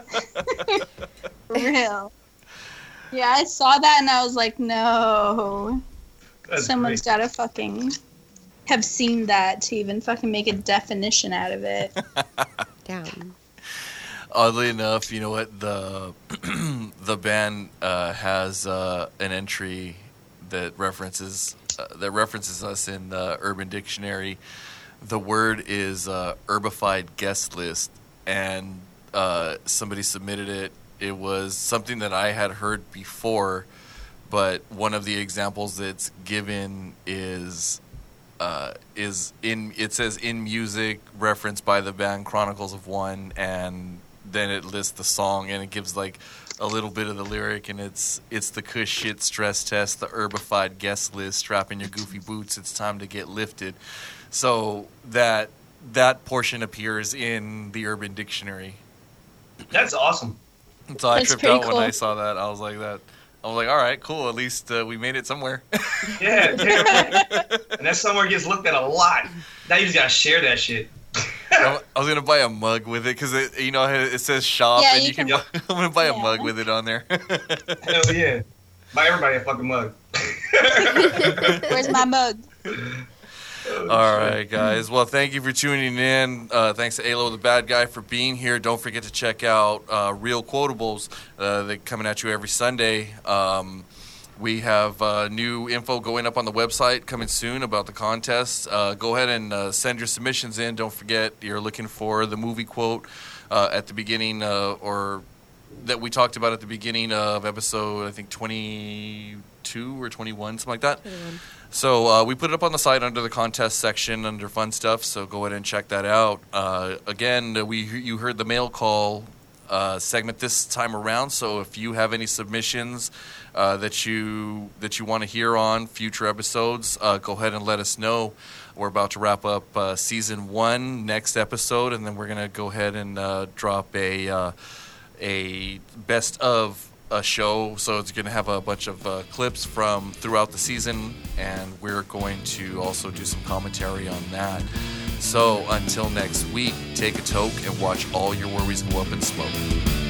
real. Yeah, I saw that and I was like, no.
That's
Someone's
great.
got to fucking have seen that to even fucking make a definition out of it.
Damn.
Oddly enough, you know what, the the band uh, has uh, an entry that references uh, that references us in the Urban Dictionary. The word is uh, herbified guest list, and uh, somebody submitted it. It was something that I had heard before, but one of the examples that's given is uh, is in it says in music referenced by the band Chronicles of One, and then it lists the song and it gives like a little bit of the lyric, and it's it's the Kush shit stress test, the herbified guest list, strap in your goofy boots, it's time to get lifted. So that that portion appears in the Urban Dictionary.
That's awesome.
So I
That's
tripped
pretty
out
cool.
when I saw that. I was like that. I was like, all right, cool. At least uh, we made it somewhere.
Yeah, yeah. And that somewhere gets looked at a lot. Now you just gotta share that shit.
I was gonna buy a mug with it because it, you know, it says shop,
Yeah,
and
you
you can.
can-
buy, I'm gonna buy a
Yeah.
mug with it on there.
Hell yeah. Buy everybody a fucking mug.
Where's my mug?
All right, guys. Well, thank you for tuning in. Uh, thanks to Alo the Bad Guy for being here. Don't forget to check out uh, Real Quotables. Uh, they're coming at you every Sunday. Um, we have uh, new info going up on the website coming soon about the contest. Uh, go ahead and uh, send your submissions in. Don't forget, you're looking for the movie quote uh, at the beginning uh, or that we talked about at the beginning of episode, I think, twenty-two or twenty-one, something like that. So uh, we put it up on the site under the contest section under fun stuff. So go ahead and check that out. Uh, again, we you heard the mail call uh, segment this time around. So if you have any submissions uh, that you that you want to hear on future episodes, uh, go ahead and let us know. We're about to wrap up uh, season one next episode, and then we're gonna go ahead and uh, drop a uh, a best of a show, so it's going to have a bunch of uh, clips from throughout the season, and we're going to also do some commentary on that. So until next week, take a toke and watch all your worries go up in smoke.